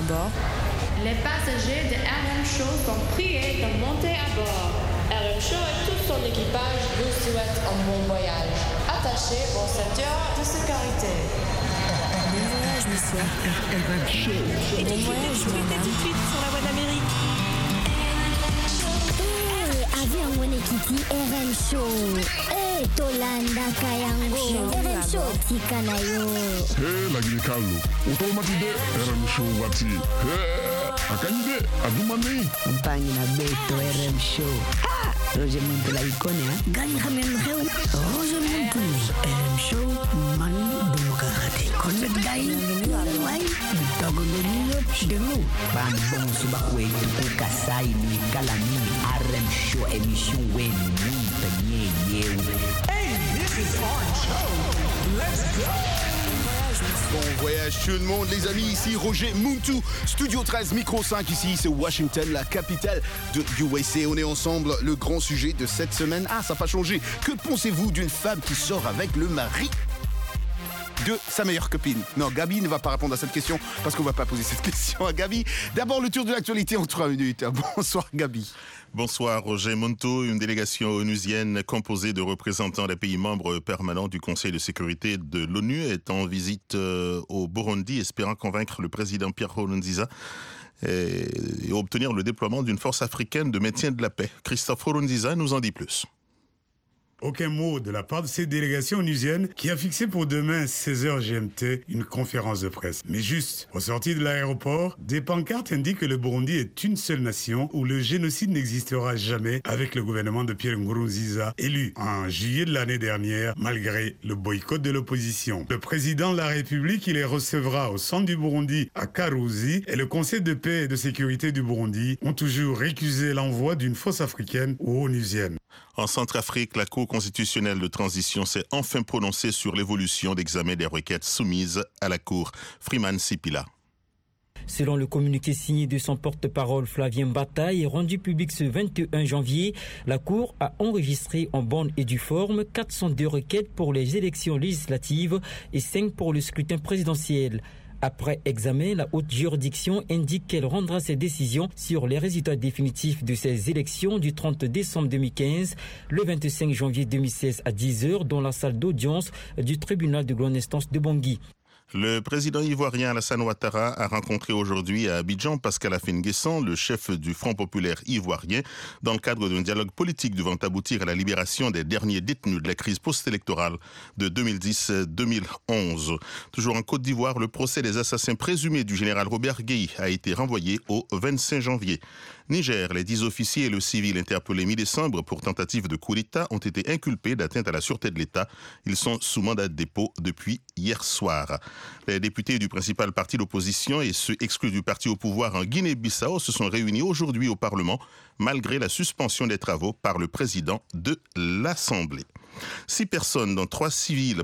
à bord. Les passagers de RM Show sont priés de monter à bord. RM Show et tout son équipage vous souhaitent un bon voyage. Attachez vos ceintures de sécurité. Bon voyage, monsieur. RM Show. Bon voyage, madame. Tout de suite sur la voie d'Amérique. Avion Wenekiti RM Show. Tolanda Kayango. RM Show Tikanayo. La Guinée-Callo. Automatisé RM Show Wati. Akanyide Adumani. Compagnie na Beto RM Show. Roger Montou la icône, Gani Hamel Heu. Roger Montou. RM Show Manu Demokrate. Connect Guy. Why? Togo de nous. Bam bon subakwe tout kasai ni kalami RM Show émission wen ni ye. Hey, this is our show. Let's go. Bon voyage tout le monde les amis, ici Roger Montou, Studio 13, Micro 5, ici c'est Washington, la capitale de USA. On est ensemble, le grand sujet de cette semaine. Ah, ça n'a pas changé. Que pensez-vous d'une femme qui sort avec le mari de sa meilleure copine? Non, Gabi ne va pas répondre à cette question parce qu'on ne va pas poser cette question à Gabi. D'abord, le tour de l'actualité en 3 minutes. Bonsoir Gabi. Bonsoir Roger Montou. Une délégation onusienne composée de représentants des pays membres permanents du Conseil de sécurité de l'ONU est en visite au Burundi, espérant convaincre le président Pierre Nkurunziza et obtenir le déploiement d'une force africaine de maintien de la paix. Christophe Nkurunziza nous en dit plus. Aucun mot de la part de cette délégation onusienne qui a fixé pour demain 16h GMT une conférence de presse. Mais juste, au sortir de l'aéroport, des pancartes indiquent que le Burundi est une seule nation où le génocide n'existera jamais avec le gouvernement de Pierre Nkurunziza, élu en juillet de l'année dernière malgré le boycott de l'opposition. Le président de la République, il les recevra au centre du Burundi à Karuzi et le Conseil de paix et de sécurité du Burundi ont toujours récusé l'envoi d'une force africaine ou onusienne. En Centrafrique, la Cour constitutionnelle de transition s'est enfin prononcée sur l'évolution d'examen des requêtes soumises à la Cour. Freeman Sipila. Selon le communiqué signé de son porte-parole Flavien Bataille, rendu public ce 21 janvier, la Cour a enregistré en bonne et due forme 402 requêtes pour les élections législatives et 5 pour le scrutin présidentiel. Après examen, la haute juridiction indique qu'elle rendra ses décisions sur les résultats définitifs de ces élections du 30 décembre 2015, le 25 janvier 2016 à 10h dans la salle d'audience du tribunal de grande instance de Bangui. Le président ivoirien Alassane Ouattara a rencontré aujourd'hui à Abidjan Pascal Afine-Guessan, le chef du Front populaire ivoirien, dans le cadre d'un dialogue politique devant aboutir à la libération des derniers détenus de la crise post-électorale de 2010-2011. Toujours en Côte d'Ivoire, le procès des assassins présumés du général Robert Gueye a été renvoyé au 25 janvier. Niger, les 10 officiers et le civil interpellés mi-décembre pour tentative de coup d'État ont été inculpés d'atteinte à la sûreté de l'État. Ils sont sous mandat de dépôt depuis hier soir. Les députés du principal parti d'opposition et ceux exclus du parti au pouvoir en Guinée-Bissau se sont réunis aujourd'hui au Parlement, malgré la suspension des travaux par le président de l'Assemblée. 6 personnes, dont 3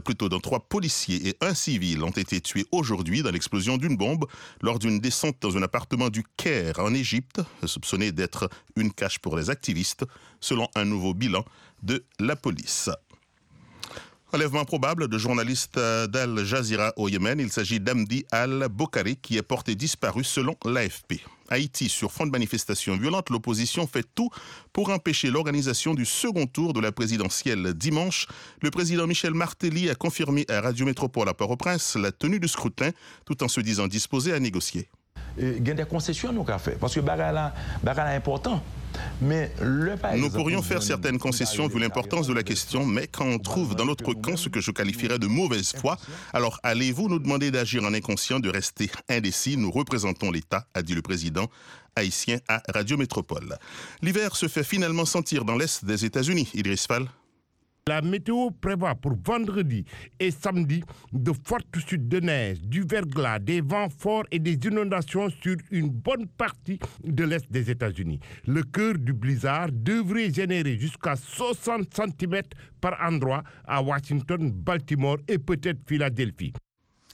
policiers et 1 civil, ont été tués aujourd'hui dans l'explosion d'une bombe lors d'une descente dans un appartement du Caire en Égypte, soupçonné d'être une cache pour les activistes, selon un nouveau bilan de la police. Enlèvement probable de journaliste d'Al Jazeera au Yémen. Il s'agit d'Hamdi Al-Bokhari qui est porté disparu selon l'AFP. Haïti, sur fond de manifestations violentes, l'opposition fait tout pour empêcher l'organisation du second tour de la présidentielle dimanche. Le président Michel Martelly a confirmé à Radio Métropole à Port-au-Prince la tenue du scrutin tout en se disant disposé à négocier. Il y a des concessions nous avons fait parce que bagala est important. Mais nous pourrions faire certaines concessions vu l'importance de la question, mais quand on trouve dans notre camp ce que je qualifierais de mauvaise foi, alors allez-vous nous demander d'agir en inconscient, de rester indécis? Nous représentons l'État, a dit le président haïtien à Radio Métropole. L'hiver se fait finalement sentir dans l'est des États-Unis. Idriss Fall. La météo prévoit pour vendredi et samedi de fortes chutes de neige, du verglas, des vents forts et des inondations sur une bonne partie de l'est des États-Unis. Le cœur du blizzard devrait générer jusqu'à 60 cm par endroit à Washington, Baltimore et peut-être Philadelphie.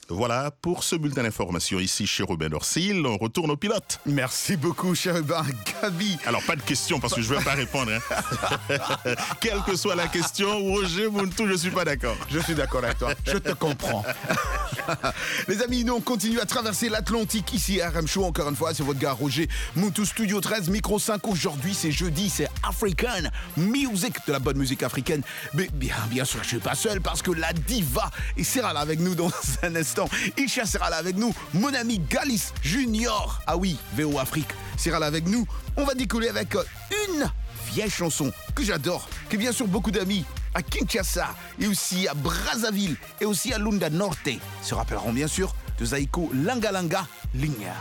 Voilà pour ce bulletin d'information ici chez Robin Dorsil. On retourne au pilote. Merci beaucoup, cher Robin. Gabi. Alors, pas de question parce que je ne vais pas répondre. Hein. Quelle que soit la question, Roger Muntu, je ne suis pas d'accord. Je suis d'accord avec toi. Je te comprends. Les amis, nous on continue à traverser l'Atlantique ici à RM Show. Encore une fois, c'est votre gars Roger Muntu, Studio 13, Micro 5. Aujourd'hui, c'est jeudi, c'est African Music, de la bonne musique africaine. Mais bien sûr, je ne suis pas seul parce que la diva sera là avec nous dans un instant. Isha sera là avec nous. Mon ami Galis Junior, ah oui, VO Afrique, sera là avec nous. On va décoller avec une vieille chanson que j'adore, que bien sûr beaucoup d'amis à Kinshasa et aussi à Brazzaville et aussi à Lunda Norte se rappelleront bien sûr de Zaiko Langa Langa Linya.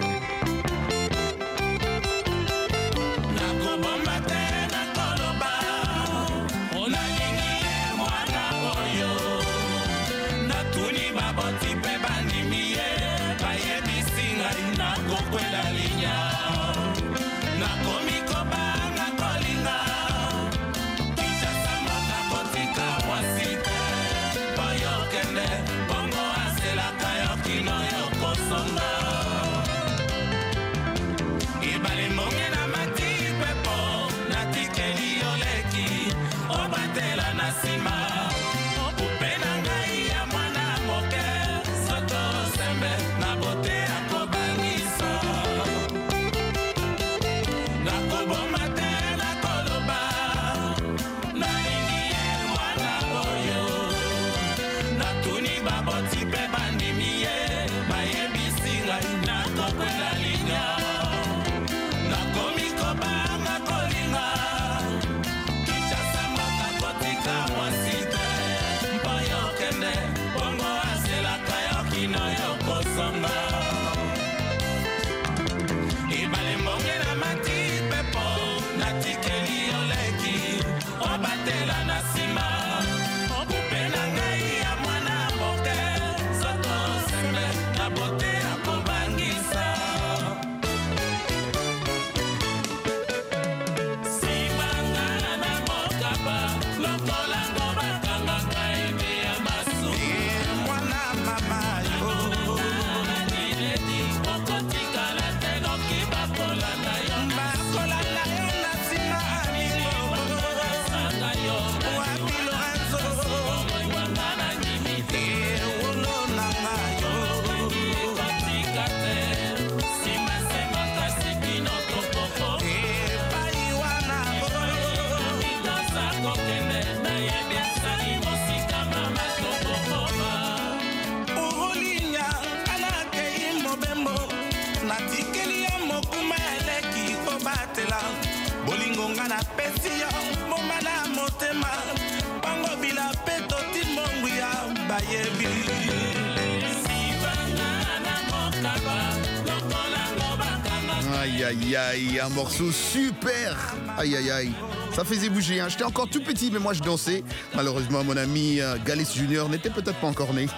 Aïe aïe aïe, un morceau super. Aïe aïe aïe, ça faisait bouger, hein. J'étais encore tout petit mais moi je dansais. Malheureusement mon ami Galis Junior n'était peut-être pas encore né.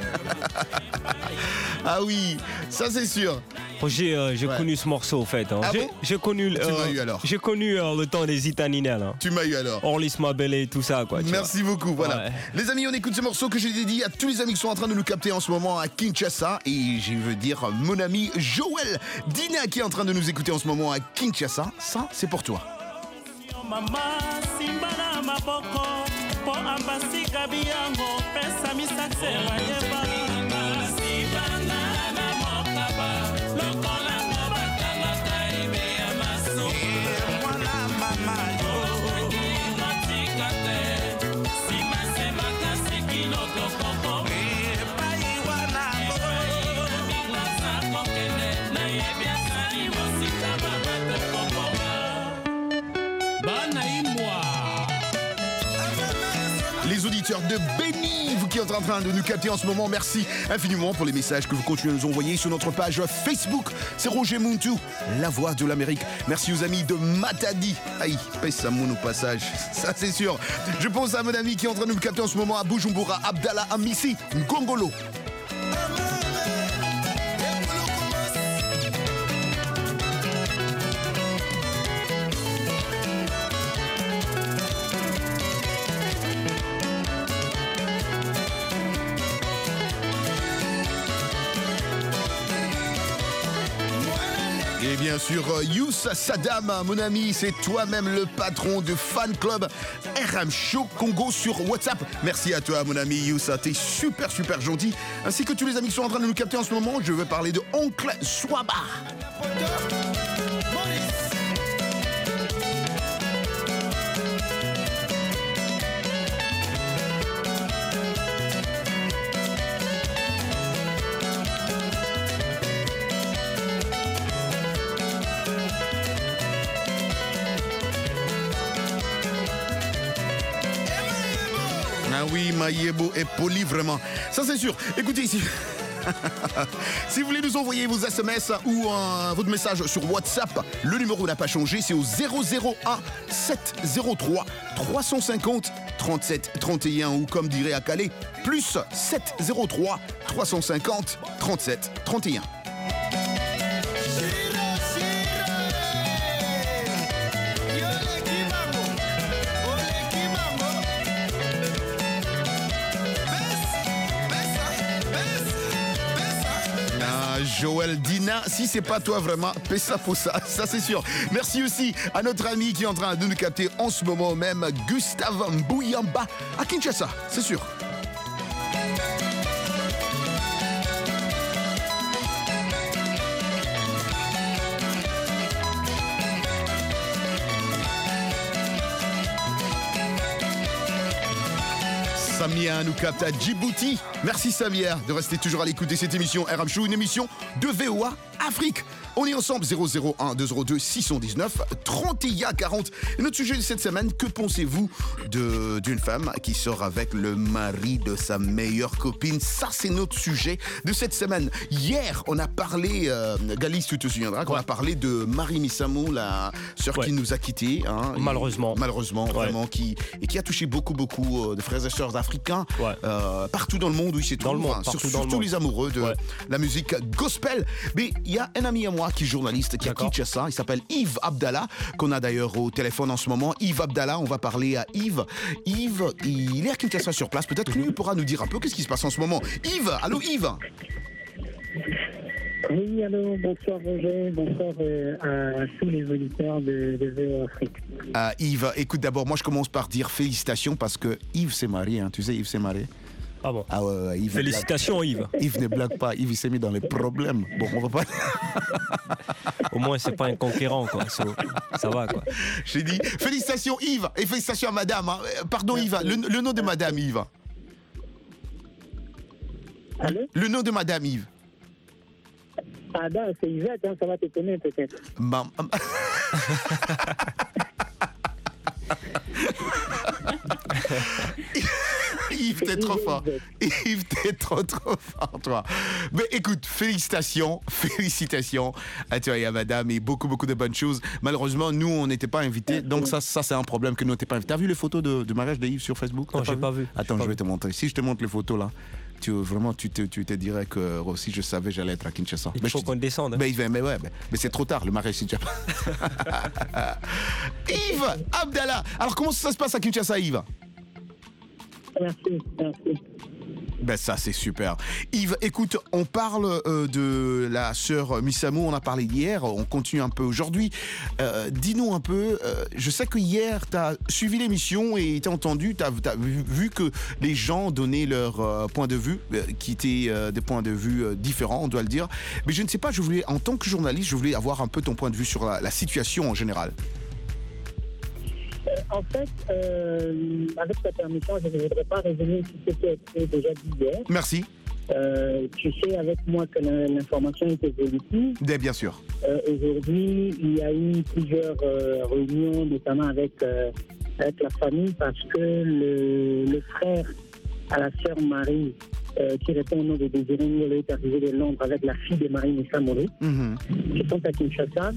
Ah oui, ça c'est sûr. Roger, j'ai connu ce morceau, en fait. Hein. Ah bon? J'ai connu, tu m'as eu alors. J'ai connu le temps des Itaninels. Hein. Tu m'as eu alors. Orlis Mabelle et tout ça, quoi. Merci beaucoup, voilà. Ouais. Les amis, on écoute ce morceau que j'ai dédié à tous les amis qui sont en train de nous capter en ce moment à Kinshasa. Et je veux dire mon ami Joël Dina qui est en train de nous écouter en ce moment à Kinshasa. Ça, c'est pour toi. Les auditeurs de Béni, vous qui êtes en train de nous capter en ce moment, merci infiniment pour les messages que vous continuez à nous envoyer sur notre page Facebook. C'est Roger Muntu, la voix de l'Amérique. Merci aux amis de Matadi. Aïe, pèse ça mon au passage, ça c'est sûr. Je pense à mon ami qui est en train de nous capter en ce moment à Bujumbura, Abdallah Amissi, Ngongolo. Et bien sûr, Youssa Saddam, mon ami, c'est toi-même le patron du fan club RM Show Congo sur WhatsApp. Merci à toi, mon ami Youssa, t'es super gentil. Ainsi que tous les amis qui sont en train de nous capter en ce moment, je veux parler de Oncle Swaba. Ah oui, Mayebo est poli vraiment. Ça c'est sûr. Écoutez ici. Si vous voulez nous envoyer vos SMS ou votre message sur WhatsApp, le numéro n'a pas changé, c'est au 001 703 350 37 31 ou comme dirait à Calais, plus 703 350 37 31. Joël Dina, si c'est pas toi vraiment, paie ça pour ça, ça c'est sûr. Merci aussi à notre ami qui est en train de nous capter en ce moment même, Gustave Mbouyamba à Kinshasa, c'est sûr. Samia nous capte à Djibouti. Merci Samia de rester toujours à l'écoute de cette émission RM Show, une émission de VOA Afrique. On est ensemble 001 202 619 31 40. Et notre sujet de cette semaine, que pensez-vous d'une femme qui sort avec le mari de sa meilleure copine? Ça, c'est notre sujet de cette semaine. Hier, on a parlé, Galice, tu te souviendras, qu'on a parlé de Marie Missamou, la sœur qui nous a quittés. Hein, malheureusement, vraiment, qui a touché beaucoup de frères et sœurs africains partout dans le monde où ils se trouvent, surtout les amoureux de la musique gospel. Mais il y a un ami à moi qui est journaliste, qui est à Kinshasa, il s'appelle Yves Abdallah, qu'on a d'ailleurs au téléphone en ce moment. Yves Abdallah, on va parler à Yves. Yves, il est à Kinshasa sur place, peut-être que lui pourra nous dire un peu qu'est-ce qui se passe en ce moment. Yves, allô Yves. Oui, allô, bonsoir Roger, bonsoir à tous les auditeurs de VOA Afrique. Yves, écoute, d'abord, moi je commence par dire félicitations parce que Yves s'est marié, hein, tu sais, Yves s'est marié. Ah bon? Ah ouais, Yves félicitations Yves. Yves ne blague pas, Yves il s'est mis dans les problèmes. Bon, on va pas... Au moins c'est pas un conquérant quoi, ça va quoi. J'ai dit félicitations Yves et félicitations à madame. Hein. Pardon Yves, le nom de madame Yves. Allô? Le nom de madame Yves. Ah ben, c'est Yvette, hein, ça va t'étonner peut-être. Yves, t'es trop fort. Yves, t'es trop fort, toi. Mais écoute, félicitations à toi et à madame et beaucoup de bonnes choses. Malheureusement, nous, on n'était pas invités, donc ça c'est un problème que nous n'étions pas invités. T'as vu les photos de mariage de Yves sur Facebook? Non, j'ai pas vu. Attends, je vais te montrer. Si je te montre les photos là, tu te dirais que si je savais, j'allais être à Kinshasa. Il faut qu'on descende. Hein. Mais c'est trop tard, le mariage c'est déjà pas. Yves Abdallah, alors comment ça se passe à Kinshasa, Yves? Merci. Ben ça c'est super. Yves, écoute, on parle de la sœur Missamou, on a parlé hier, on continue un peu aujourd'hui. Dis-nous un peu, je sais que hier tu as suivi l'émission et tu as entendu, tu as vu que les gens donnaient leur point de vue, qui étaient des points de vue différents, on doit le dire. Mais je ne sais pas, en tant que journaliste, je voulais avoir un peu ton point de vue sur la situation en général. En fait, avec ta permission, je ne voudrais pas revenir sur ce qui a été déjà dit hier. Merci. Tu sais avec moi que l'information est évolutive. Bien sûr. Aujourd'hui, il y a eu plusieurs réunions, notamment avec la famille, parce que le frère à la sœur Marie, qui répond au nom de Désiré Ngolo, est arrivé de Londres avec la fille de Marie Missamou, qui sont à Kinshasa.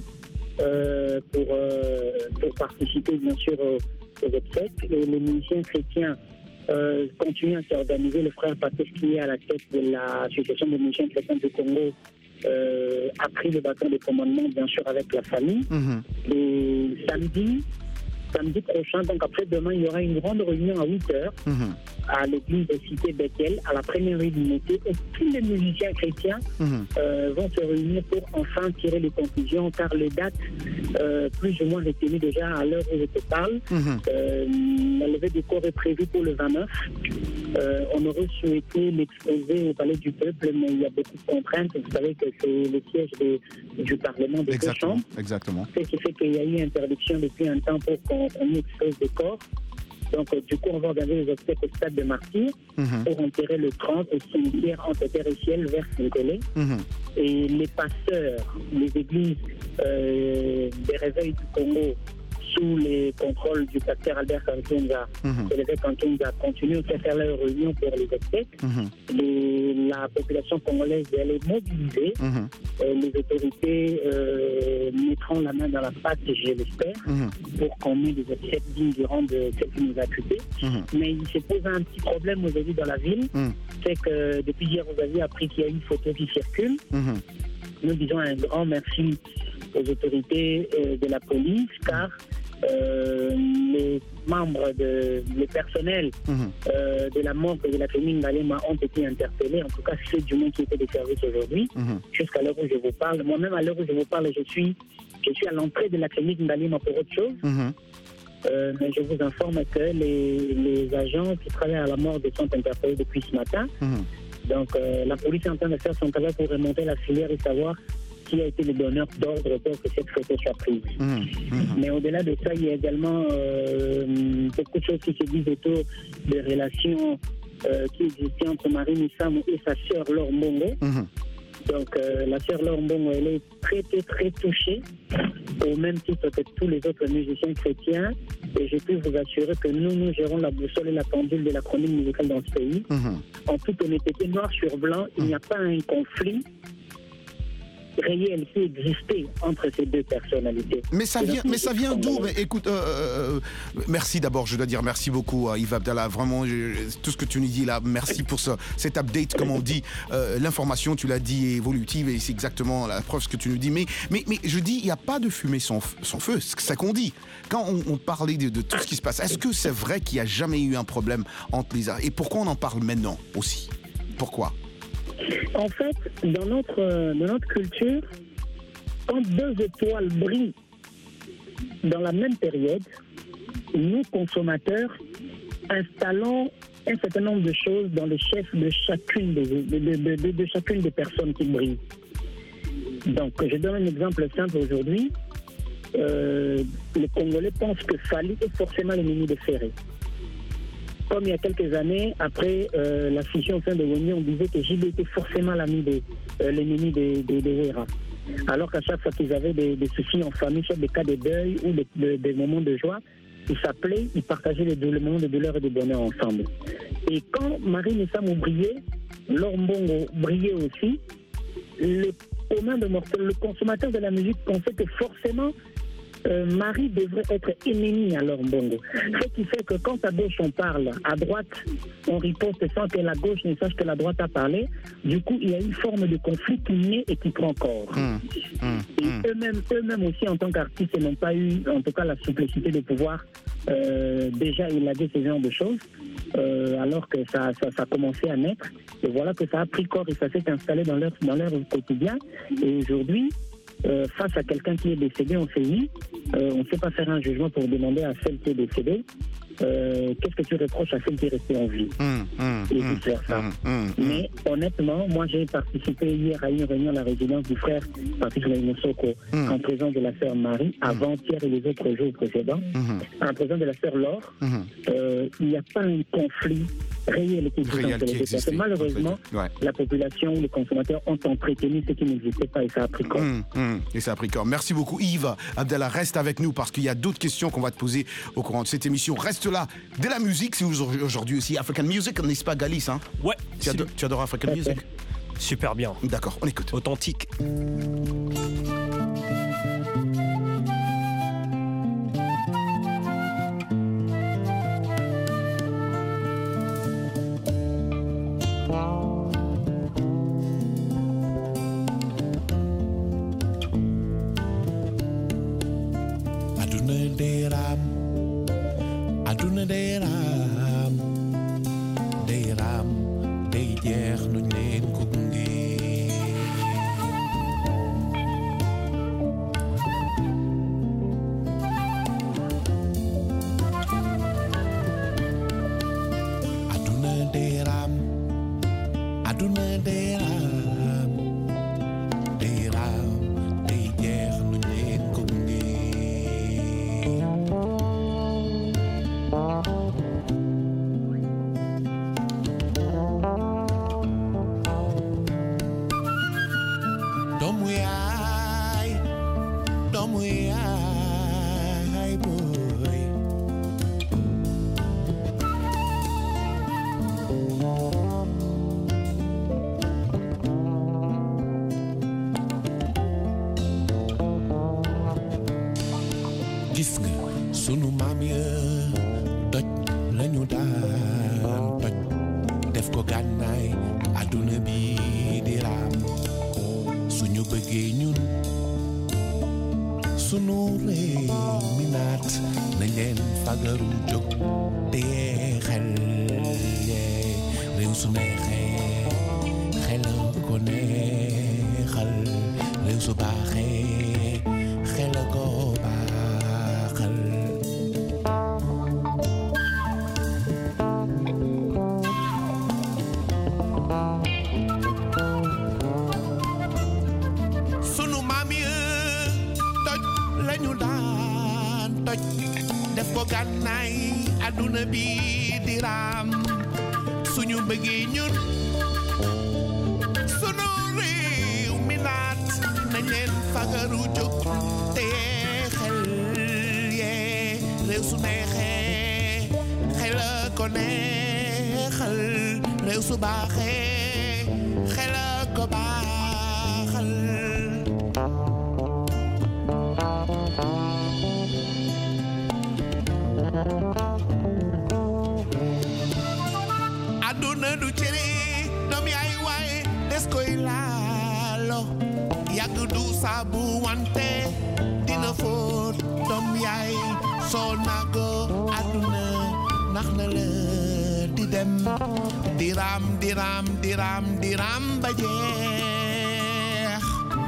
Pour participer bien sûr aux obsèques. Les musiciens chrétiens continuent à s'organiser. Le frère Patrice, qui est à la tête de l'association des musiciens chrétiens du Congo, a pris le bâton de commandement bien sûr avec la famille. Et samedi, samedi prochain, donc après-demain, il y aura une grande réunion à 8h à l'église de Cité Bethel, à la première rue du Mété, où tous les musiciens chrétiens vont se réunir pour enfin tirer les conclusions, car les dates plus ou moins retenues déjà à l'heure où je te parle. La levée du corps est prévue pour le 29. On aurait souhaité l'exposer au Palais du Peuple, mais il y a beaucoup de contraintes. Vous savez que c'est le siège du Parlement des deux chambres. Exactement. Ce qui fait qu'il y a eu interdiction depuis un temps pour qu'on expose des corps. Donc, du coup, on va organiser les obsèques au stade de Martyrs pour enterrer le 30 au cimetière entre terre et ciel vers Saint-Collet. Et les pasteurs, les églises des réveils du Congo, sous les contrôles du pasteur Albert Kantunga, et l'évêque Kantunga continuent à faire leur réunion pour les obsèques. Et la population congolaise, elle est mobilisée. Les autorités mettront la main dans la pâte, je l'espère, pour qu'on ait des obsèques dignes du rang de celles qui nous a occupés. Mais il se pose un petit problème aujourd'hui dans la ville, c'est que depuis hier, vous avez appris qu'il y a une photo qui circule. Nous disons un grand merci aux autorités de la police, car les membres, les personnels de la morgue de la clinique Ngalema ont été interpellés, en tout cas ceux du moins qui étaient de service aujourd'hui, jusqu'à l'heure où je vous parle. Moi-même, à l'heure où je vous parle, je suis à l'entrée de la clinique Ngalema pour autre chose. Mais je vous informe que les agents qui travaillent à la morgue sont interpellés depuis ce matin. Donc la police est en train de faire son travail pour remonter la filière et savoir qui a été le donneur d'ordre pour que cette photo soit prise. Mais au-delà de ça, il y a également beaucoup de choses qui se disent autour des relations qui existaient entre Marie Missamou et sa sœur Laure Mbongo. Donc la sœur Laure Mbongo, elle est très touchée, au même titre que tous les autres musiciens chrétiens. Et je peux vous assurer que nous gérons la boussole et la pendule de la chronique musicale dans ce pays. En toute honnêteté, noir sur blanc, il n'y a pas un conflit réel qui existait entre ces deux personnalités. Mais ça vient d'où? Mais écoute, merci d'abord, je dois dire merci beaucoup à Yves Abdallah, vraiment tout ce que tu nous dis là, merci pour cet update, comme on dit, l'information, tu l'as dit, est évolutive et c'est exactement la preuve ce que tu nous dis, mais je dis, il n'y a pas de fumée sans feu, c'est ça qu'on dit. Quand on parlait de tout ce qui se passe, est-ce que c'est vrai qu'il n'y a jamais eu un problème entre les arts? Et pourquoi on en parle maintenant aussi? Pourquoi? En fait, dans notre culture, quand deux étoiles brillent dans la même période, nous, consommateurs, installons un certain nombre de choses dans les chefs de chacune des personnes qui brillent. Donc, je donne un exemple simple aujourd'hui. Les Congolais pensent que Fali est forcément l'ennemi de Ferré. Comme il y a quelques années, après la fusion au sein de l'Union, on disait que JB était forcément l'ennemi de Wera. Alors qu'à chaque fois qu'ils avaient des soucis en famille, soit des cas de deuil ou des moments de joie, ils s'appelaient, ils partageaient les moments de douleur et de bonheur ensemble. Et quand Marie Missamou brillait, Laure Mbongo brillait aussi, le commun de mortels, le consommateur de la musique pensait que forcément Marie devrait être ennemie à Laure Mbongo. Ce qui fait que quand à gauche on parle, à droite on riposte sans que la gauche ne sache que la droite a parlé. Du coup, il y a une forme de conflit qui naît et qui prend corps. Et eux-mêmes aussi, en tant qu'artistes, n'ont pas eu, en tout cas, la simplicité de pouvoir déjà élaguer ce genre de choses, alors que ça a commencé à naître. Et voilà que ça a pris corps et ça s'est installé dans leur quotidien. Et aujourd'hui, face à quelqu'un qui est décédé, on s'est dit, on ne sait pas faire un jugement pour demander à celle qui est décédée, qu'est-ce que tu reproches à celle qui est restée en vie et vice-versa. Mais honnêtement, moi j'ai participé hier à une réunion à la résidence du frère Patrick Mousoko en présence de la sœur Marie, avant-hier et les autres jours précédents, en présence de la sœur Laure. Il n'y a pas un conflit réel qui existe entre les deux personnes. Malheureusement, la population ou les consommateurs ont entretenu ce qui n'existait pas et ça a pris corps. Et ça a pris corps. Merci beaucoup Yves Abdallah, reste avec nous parce qu'il y a d'autres questions qu'on va te poser au courant de cette émission. Reste là. De la musique, c'est aujourd'hui aussi African Music, n'est-ce pas Galis, hein? Ouais. Tu adores African Music? Super bien. D'accord, on écoute. Authentique. Aduna Deram aduna day raam day jeex nuñ leen ko gunge aduna day raam day jeex nuñ leen ko gunge doomu yaay boy gis nga sunu maam ya doj lañu daan toj def ko gànnaay àdduna bi di raam suñu bëggee ñun sunu réew mi naat nañ leen fagaru jóg te xel yee réew su neexee xel ko neexal réew su baaxee xel ko baaxal sunu maam yi toj lañu daan toj def ko gànnaay àdduna bi di raam suñu bëggee ñun sunu réew mi naat nañ leen fagaru jóg te xel yee réew su neexee xel ko neexal réew su baaxee xel ko baaxal aduna du cere doom yaay waaye des koy laalo yàgg du saabu wante dina fóot doom yaay soo nago aduna nax na la di dem diram diram diram diram ba jeex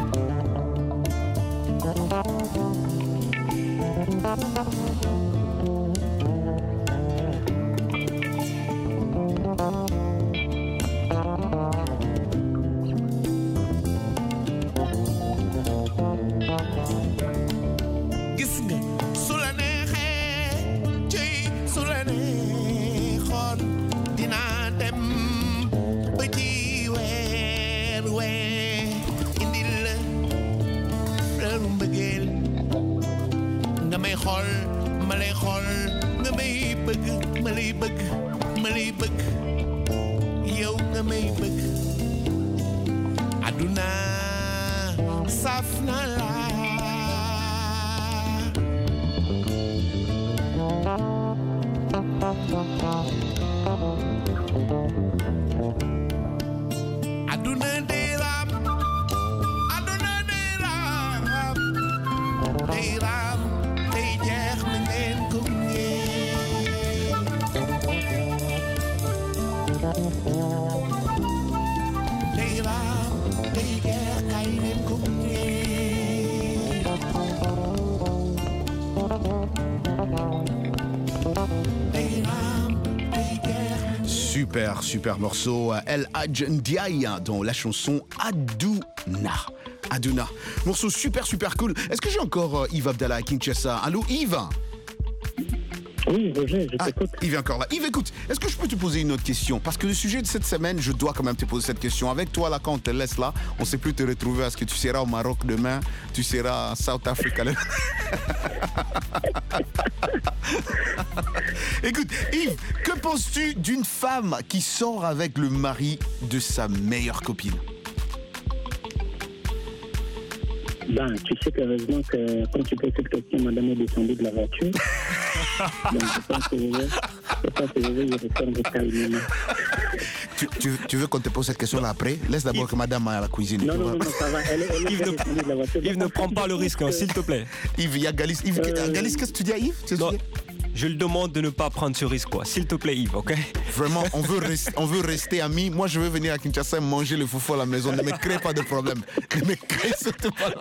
gis nga su la neexee cëy su la neexoon dinaa dem ba ci weer indil la fleur mbëggeel nga may xool ma lay xool nga may bëgg ma lay bëgg ma lay bëgg yow nga may bëgg aduna saf na la aduna day raam day jeex na ngeen ko day raam day jeex kay leen ko Super morceau El Hadj Ndiaye dans la chanson Aduna. Morceau super cool. Est-ce que j'ai encore Yves Abdallah à Kinshasa? Allô Yves? Oui, Roger, je t'écoute. Yves est encore là. Yves, écoute, est-ce que je peux te poser une autre question? Parce que le sujet de cette semaine, je dois quand même te poser cette question. Avec toi, là, quand on te laisse là, on ne sait plus te retrouver. Est-ce que tu seras au Maroc demain? Tu seras à South Africa? Écoute, Yves, que penses-tu d'une femme qui sort avec le mari de sa meilleure copine? Ben, tu sais qu'heureusement que quand tu poses cette question, madame est descendue de la voiture. Donc, je pense que je vais y répondre calmement. Tu veux qu'on te pose cette question-là après? Laisse d'abord que madame aille à la cuisine. Non, ça va. Elle est descendue de la voiture. Yves, ne prends pas le risque, s'il te plaît. Yves, il y a Galis. Galis, qu'est-ce que tu dis à Yves? je le demande de ne pas prendre ce risque, quoi. S'il te plaît, Yves, ok? Vraiment, on veut rester amis. Moi, je veux venir à Kinshasa manger le foufou à la maison. Ne me crée pas de problème. Ne me crée surtout pas.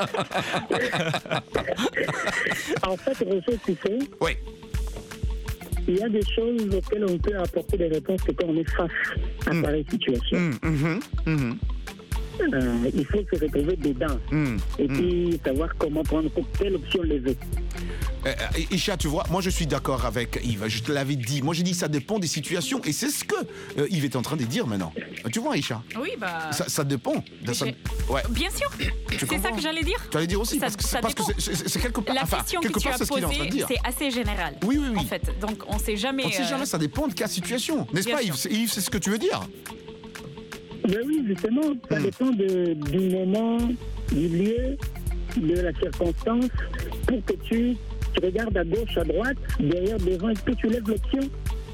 En fait, Roger, tu sais, oui. Il y a des choses auxquelles on peut apporter des réponses quand on est face à pareille situation. Il faut se retrouver dedans et puis savoir comment prendre quelle option lever. Isha, tu vois, moi je suis d'accord avec Yves. Je te l'avais dit. Moi j'ai dit ça dépend des situations et c'est ce que Yves est en train de dire maintenant. Tu vois, Isha? Oui, bah. Ça dépend. Ouais. Bien sûr. C'est ça que j'allais dire. Tu allais dire aussi ça, parce que c'est quelque part. La question que tu as posée, c'est assez général. Oui. En fait, donc on sait jamais. On ne sait jamais. Ça dépend de quelle situation, n'est-ce pas, Yves? Yves, c'est ce que tu veux dire? Ben oui, justement, ça dépend du moment, du lieu, de la circonstance, pour que tu regardes à gauche, à droite, derrière, devant, est-ce que tu lèves l'option?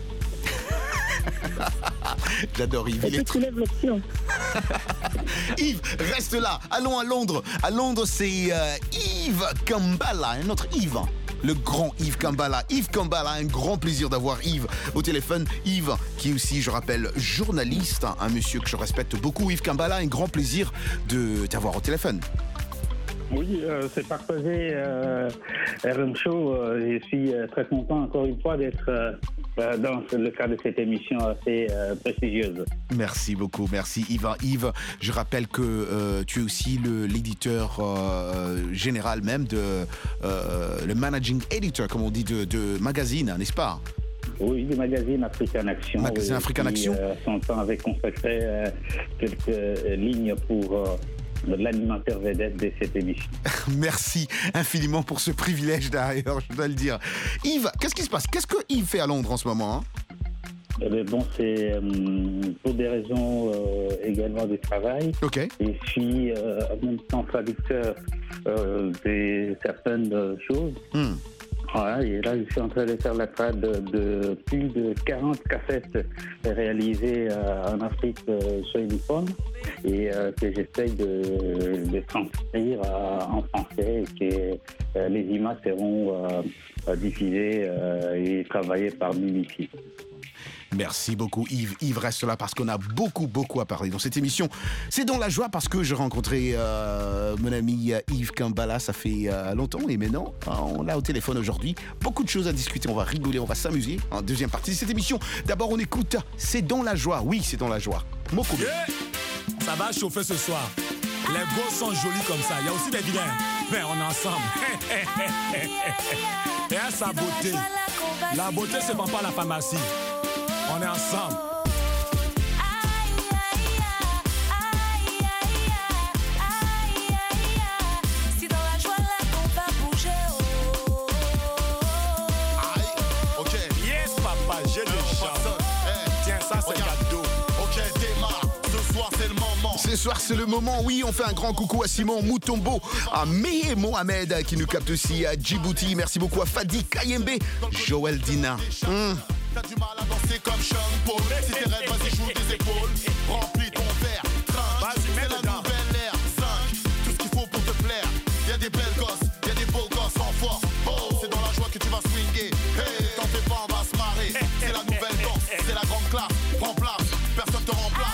J'adore Yves. Est-ce que tu lèves l'option? Yves, reste là. Allons à Londres. À Londres, c'est Yves Kambala, un autre Yves. Le grand Yves Kambala. Yves Kambala, un grand plaisir d'avoir Yves au téléphone. Yves, qui est aussi, je rappelle, journaliste, un monsieur que je respecte beaucoup. Yves Kambala, un grand plaisir de t'avoir au téléphone. Oui, c'est partagé. RM Show, je suis très content encore une fois d'être dans le cadre de cette émission assez prestigieuse. Merci beaucoup, merci Yves. Yves, je rappelle que tu es aussi l'éditeur général même le managing editor, comme on dit, de magazine, n'est-ce pas? Oui, du magazine African Action. Magazine African Action. Son temps avait consacré quelques lignes pour l'animateur vedette de cette émission. Merci infiniment pour ce privilège d'ailleurs, je dois le dire. Yves, qu'est-ce qui se passe? Qu'est-ce que Yves fait à Londres en ce moment, Bon, c'est pour des raisons également de travail. Ok. Et je suis en même temps traducteur de certaines choses. Voilà, et là, je suis en train de faire la trad de plus de 40 cassettes réalisées en Afrique sur uniforme et que j'essaye de transcrire en français et que les images seront diffusées et travaillées par Mimiki. Merci beaucoup Yves. Yves reste là parce qu'on a beaucoup à parler dans cette émission. C'est dans la joie parce que j'ai rencontré mon ami Yves Kambala, ça fait longtemps et maintenant on l'a au téléphone aujourd'hui. Beaucoup de choses à discuter, on va rigoler, on va s'amuser en deuxième partie de cette émission. D'abord on écoute C'est dans la joie. Oui, c'est dans la joie. Moko. Yeah. Ça va chauffer ce soir. Les gosses sont jolis comme ça. Il y a aussi des vilains. Mais on est ensemble. Et à sa beauté. La beauté se vend pas à la pharmacie. On est ensemble. C'est dans la joie là qu'on va bouger. Ok. Yes, papa, j'ai le chant. Tiens, ça c'est cadeau. Ok, démarre. Ce soir c'est le moment. Ce soir c'est le moment. Oui, on fait un grand coucou à Simon Moutombo, à Mehe Mohamed qui nous capte aussi à Djibouti. Merci beaucoup à Fadi Kayembe, Joël Dina. T'as du mal à danser comme Sean Paul. Si t'es raide, vas-y, joue des épaules. Remplis ton verre, trinque. C'est la nouvelle ère 5. Tout ce qu'il faut pour te plaire. Y'a des belles gosses, y'a des beaux gosses en force. Oh, c'est dans la joie que tu vas swinguer. Hey, t'en fais pas, on va se marrer. C'est la nouvelle danse, c'est la grande classe. Prends place, personne te remplace.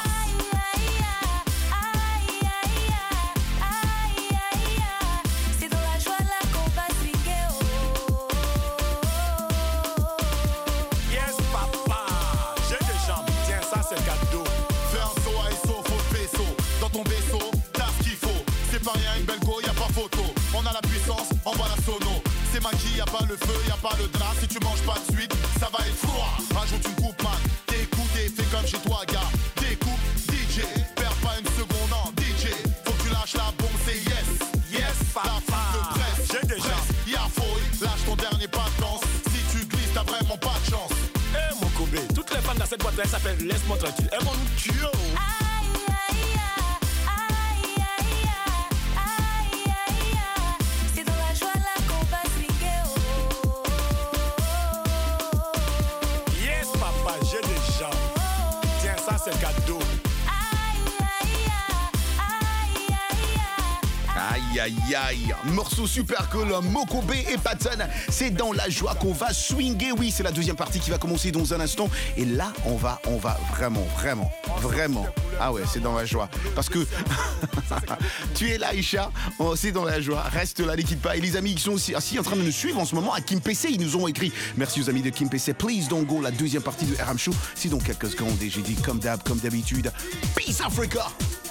Maquille, y'a pas le feu, y'a pas le drap. Si tu manges pas de suite, ça va être froid. Rajoute une coupe, man. T'écoutes et fais comme chez toi, gars. Découpe, DJ. Perds pas une seconde en DJ. Faut que tu lâches la bombe, c'est yes. Yes, la fin de presse. J'ai déjà. Y'a fouille, lâche ton dernier pas de danse. Si tu glisses, t'as vraiment pas de chance. Eh, mon Kobe, toutes les femmes dans cette boîte-là, elles s'appellent Laisse-moi tranquille. Elles vont nous tuer. Aïe, Aïe, aïe, aïe. Morceau super cool, Mokobe et Patton. C'est dans la joie qu'on va swinguer. Oui, c'est la deuxième partie qui va commencer dans un instant. Et là, on va vraiment. Ah ouais, c'est dans la joie. Parce que tu es là, Isha. C'est dans la joie. Reste là, ne quitte pas. Et les amis qui sont aussi assis en train de nous suivre en ce moment à Kim PC, ils nous ont écrit. Merci aux amis de Kim PC. Please don't go. La deuxième partie de RM Show. C'est dans quelques secondes. Et j'ai dit comme d'habitude. Peace Africa.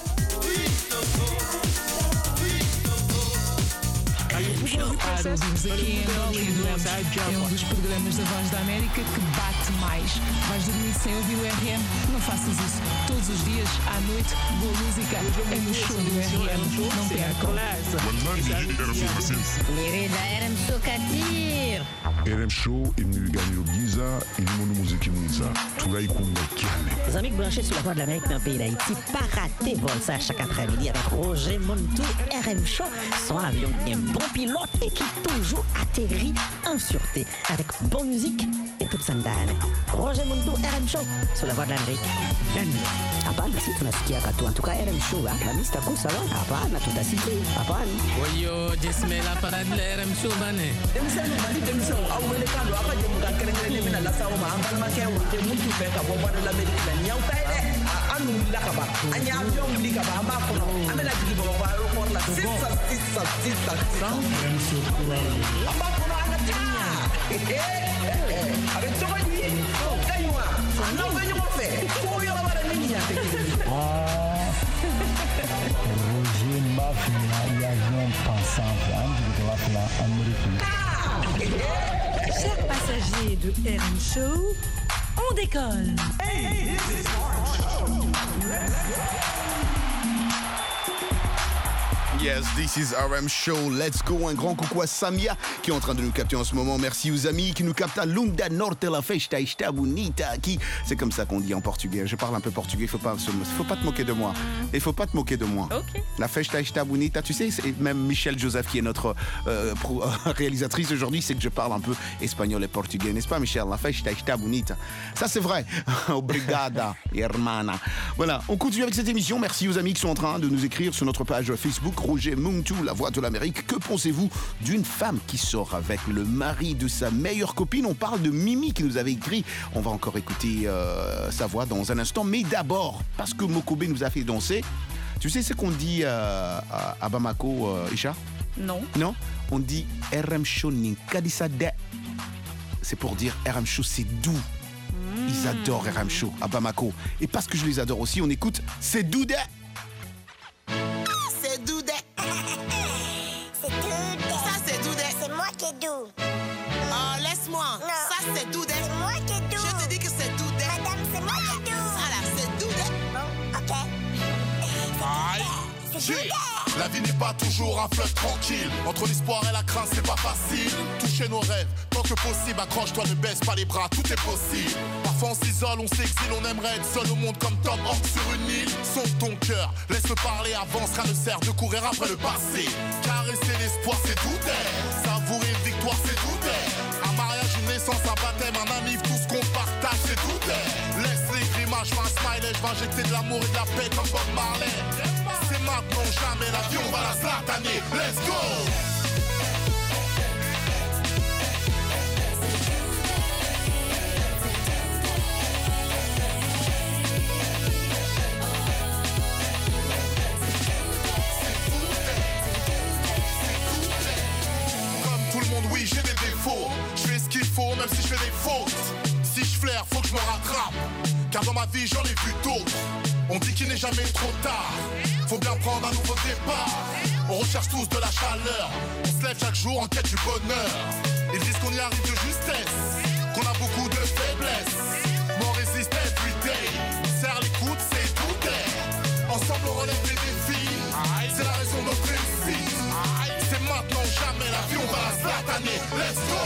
Ouvimos aqui em Angola é um dos programas da Voz da América que bate mais. Vais dormir sem ouvir o RM? Não faças isso. Todos os dias, à noite, boa música é no show do RM. Não percam. Lirida RM Show Katir. RM Show est venu gagner le Giza et le monde musique Giza. Tout là, il compte Les amis branchés sur la Voix de l'Amérique dans le pays d'Haïti, pas rater vol ça chaque après-midi avec Roger Montou, RM Show, son avion un bon pilote et qui toujours atterrit en sûreté avec bonne musique et toute sa dame. Roger Montou, RM Show sur la Voix de l'Amérique. Hapana, si tunasikia katu. En tout cas, RM Show, la mista kusa lo. Hapana, tutasikia. Hapana. Oyo, jesme la parade de RM Show bane. Roger Mafia, l'avion pensant Chers passagers de RM Show, on décolle. Hey, this is RM Show. Yes, this is RM Show. Let's go. Un grand coucou à Samia qui est en train de nous capter en ce moment. Merci aux amis qui nous captent à Lunda Norte la Festa Está Bonita. Qui, c'est comme ça qu'on dit en portugais. Je parle un peu portugais. Faut pas te moquer de moi. Il faut pas te moquer de moi. Okay. La Festa Está Bonita. Tu sais, c'est même Michel Joseph qui est notre réalisatrice aujourd'hui, c'est que je parle un peu espagnol et portugais, n'est-ce pas, Michel? La Festa Está Bonita. Ça, c'est vrai. Obrigada, hermana. Voilà. On continue avec cette émission. Merci aux amis qui sont en train de nous écrire sur notre page Facebook. Roger Montou, la voix de l'Amérique. Que pensez-vous d'une femme qui sort avec le mari de sa meilleure copine? On parle de Mimi qui nous avait écrit. On va encore écouter sa voix dans un instant. Mais d'abord, parce que Mokobe nous a fait danser, tu sais ce qu'on dit à Bamako, Isha? Non. Non? On dit RM Show Ninkadisade. C'est pour dire RM Show, c'est doux. Ils adorent RM Show à Bamako. Et parce que je les adore aussi, on écoute C'est Doudé. C'est Doudé. C'est Doudé. Ça, c'est Doudé. C'est moi qui est doux. Oh, laisse-moi. Non. Ça, c'est Doudé. C'est moi qui est doux. Je te dis que c'est Doudé. Madame, c'est moi qui est doux. Ça, là, c'est Doudé. Bon, ok. C'est Doudé. La vie n'est pas toujours un fleuve tranquille. Entre l'espoir et la crainte, c'est pas facile. Toucher nos rêves, tant que possible, accroche-toi, ne baisse pas les bras, tout est possible. Parfois on s'isole, on s'exile, on aimerait être seul au monde comme Tom Hanks sur une île. Sauve ton cœur, laisse-le parler, avance, rien ne sert de courir après le passé. Caresser l'espoir, c'est douter. Savourer une victoire, c'est douter. Un mariage, une naissance, un baptême, un ami, tout ce qu'on partage, c'est douter. Laisse les grimaces, je fais un smiley, je vais injecter de l'amour et de la paix comme Bob Marley. C'est maintenant, jamais la vie, on va la slataner. Let's go! Comme tout le monde, oui, j'ai des défauts. Je fais ce qu'il faut, même si je fais des fautes. Si je flaire, faut que je me rattrape. Car dans ma vie, j'en ai vu d'autres. On dit qu'il n'est jamais trop tard. Faut bien prendre un nouveau départ. On recherche tous de la chaleur. On se lève chaque jour en quête du bonheur. Ils disent qu'on y arrive de justesse, qu'on a beaucoup de faiblesses. Mais on résiste every day. Serre les coudes, c'est tout est. Ensemble on relève les défis. C'est la raison de notre réussite. C'est maintenant ou jamais, la vie on va la slataner. Let's go!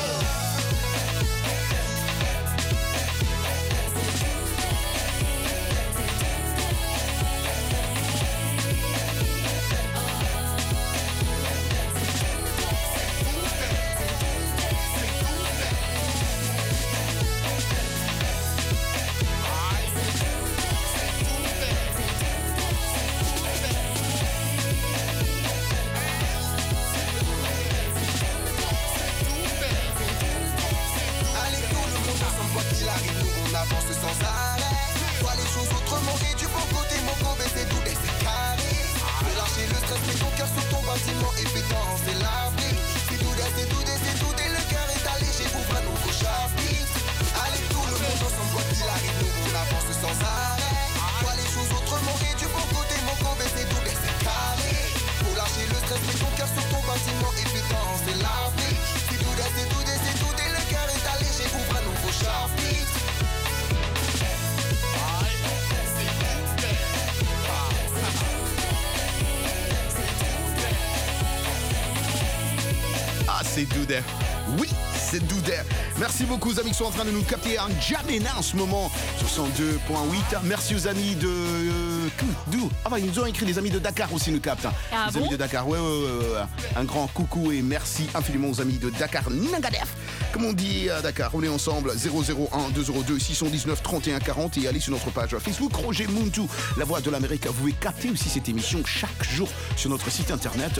Ah, c'est Doudé. Oui, c'est Doudé. Merci beaucoup aux amis qui sont en train de nous capter en Djamena en ce moment sur 102.8. Merci aux amis de... d'où? Ah bah, ils nous ont écrit, les amis de Dakar aussi nous captent. Ah les bon? amis de Dakar, ouais. Un grand coucou et merci infiniment aux amis de Dakar Nangadef. Comme on dit à Dakar, on est ensemble 001 202 619 31 40 et allez sur notre page Facebook Roger Muntu, la voix de l'Amérique. Vous pouvez capter aussi cette émission chaque jour sur notre site internet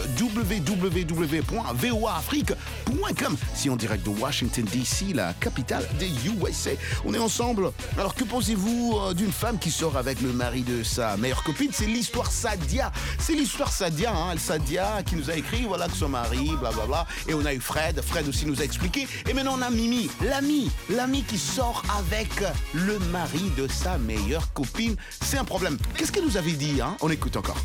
www.voaafrique.com. Si en direct de Washington DC, la capitale des USA. On est ensemble. Alors que pensez-vous d'une femme qui sort avec le mari de sa meilleure copine? C'est l'histoire Sadia. C'est l'histoire Sadia, hein. Sadia qui nous a écrit, voilà que son mari, blablabla. Et on a eu Fred. Fred aussi nous a expliqué. Et maintenant on a Mimi, l'ami qui sort avec le mari de sa meilleure copine. C'est un problème. Qu'est-ce qu'elle nous avait dit, hein? On écoute encore.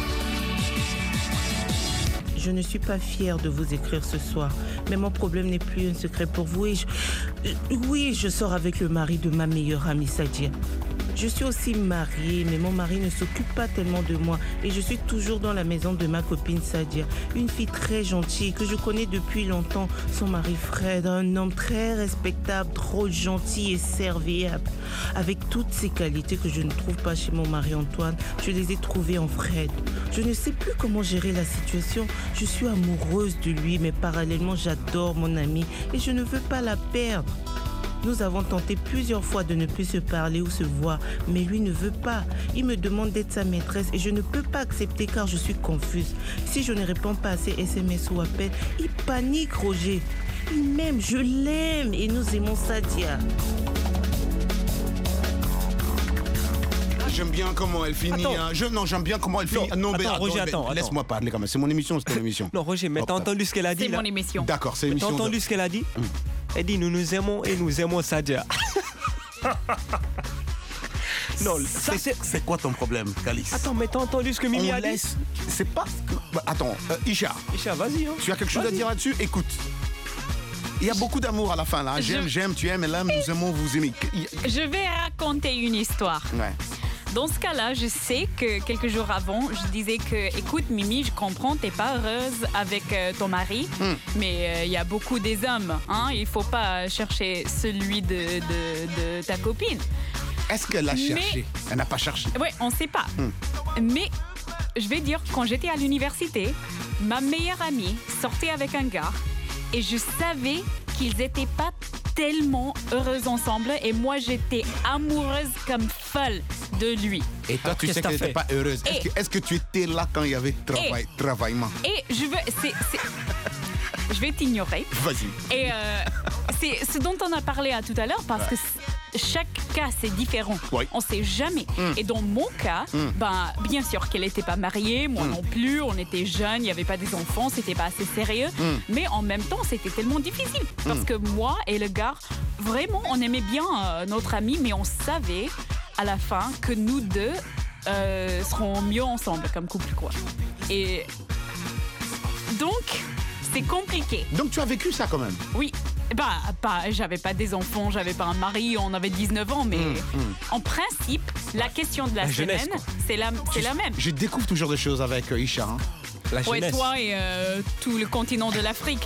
Je ne suis pas fière de vous écrire ce soir, mais mon problème n'est plus un secret pour vous. Oui, je sors avec le mari de ma meilleure amie Sadia. Je suis aussi mariée, mais mon mari ne s'occupe pas tellement de moi et je suis toujours dans la maison de ma copine Sadia, une fille très gentille que je connais depuis longtemps. Son mari Fred, un homme très respectable, trop gentil et serviable, avec toutes ces qualités que je ne trouve pas chez mon mari Antoine. Je les ai trouvées en Fred. Je ne sais plus comment gérer la situation. Je suis amoureuse de lui, mais parallèlement j'adore mon amie et je ne veux pas la perdre. Nous avons tenté plusieurs fois de ne plus se parler ou se voir, mais lui ne veut pas. Il me demande d'être sa maîtresse et je ne peux pas accepter car je suis confuse. Si je ne réponds pas à ses SMS ou appels, il panique, Roger. Il m'aime, je l'aime et nous aimons Sadia. J'aime bien comment elle finit. Hein. J'aime bien comment elle finit. Non, mais Roger, attends. Laisse-moi parler quand même. C'est mon émission, c'est ton émission. Non, Roger, mais t'as entendu ce qu'elle a dit? C'est mon émission. D'accord, c'est l'émission. T'as entendu ce qu'elle a dit? Elle dit nous nous aimons et nous aimons Sadia. Non, c'est quoi ton problème, Calix? Attends, mais t'as entendu ce que Mimi a dit? C'est pas... Attends, Isha. Isha, vas-y. Hein. Tu as quelque chose à dire là-dessus? Écoute. Il y a beaucoup d'amour à la fin, là. J'aime, tu aimes, elle aime, nous aimons, vous aimez. Je vais raconter une histoire. Ouais. Dans ce cas-là, je sais que quelques jours avant, je disais que, écoute, Mimi, je comprends, t'es pas heureuse avec ton mari, mais il y a beaucoup des hommes, hein. Il faut pas chercher celui de ta copine. Est-ce qu'elle l'a cherché? Elle n'a pas cherché. Oui, on sait pas. Mais je vais dire, quand j'étais à l'université, ma meilleure amie sortait avec un gars et je savais qu'ils étaient pas tellement heureux ensemble et moi j'étais amoureuse comme folle de lui. Et toi tu sais qu'elle n'était pas heureuse. Est-ce que tu étais là quand il y avait travaillement? Et je veux... Je vais t'ignorer. Vas-y. Et c'est ce dont on a parlé tout à l'heure parce que chaque cas c'est différent. Oui. On sait jamais. Et dans mon cas, bien sûr qu'elle n'était pas mariée, moi non plus, on était jeunes, il n'y avait pas des enfants, c'était pas assez sérieux. Mais en même temps, c'était tellement difficile parce que moi et le gars, vraiment, on aimait bien notre ami, mais on savait à la fin que nous deux serons mieux ensemble comme couple, quoi. Et donc, c'est compliqué. Donc tu as vécu ça quand même? Oui. J'avais pas des enfants, j'avais pas un mari, on avait 19 ans, mais en principe, la question de la semaine, c'est la même. Je découvre toujours des choses avec Isha. Hein. La jeunesse. Toi et tout le continent de l'Afrique.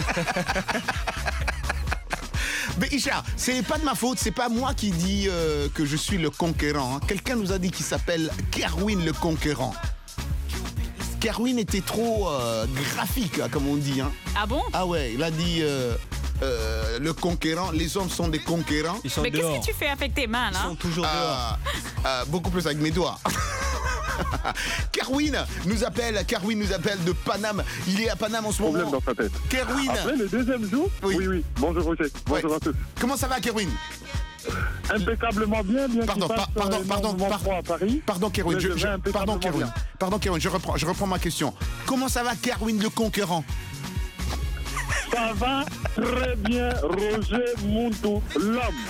Mais Isha, c'est pas de ma faute, c'est pas moi qui dis que je suis le conquérant. Hein. Quelqu'un nous a dit qu'il s'appelle Kerwin le conquérant. Kerwin était trop graphique, comme on dit. Hein. Ah bon? Ah ouais, il a dit le conquérant, les hommes sont des conquérants. Ils sont mais dehors. qu'est-ce que tu fais avec tes mains, là? Ils sont toujours dehors. Beaucoup plus avec mes doigts. Kerwin nous appelle de Paname. Il est à Paname en ce moment. Problème dans sa tête. Kerwin. Après le deuxième jour? Oui. Bonjour Roger. Bonjour à tous. Comment ça va, Kerwin? Impeccablement bien. Pardon, Kerwin. Pardon, Kerwin, je reprends ma question. Comment ça va, Kerwin le conquérant? Ça va très bien, Roger Muntu, l'homme.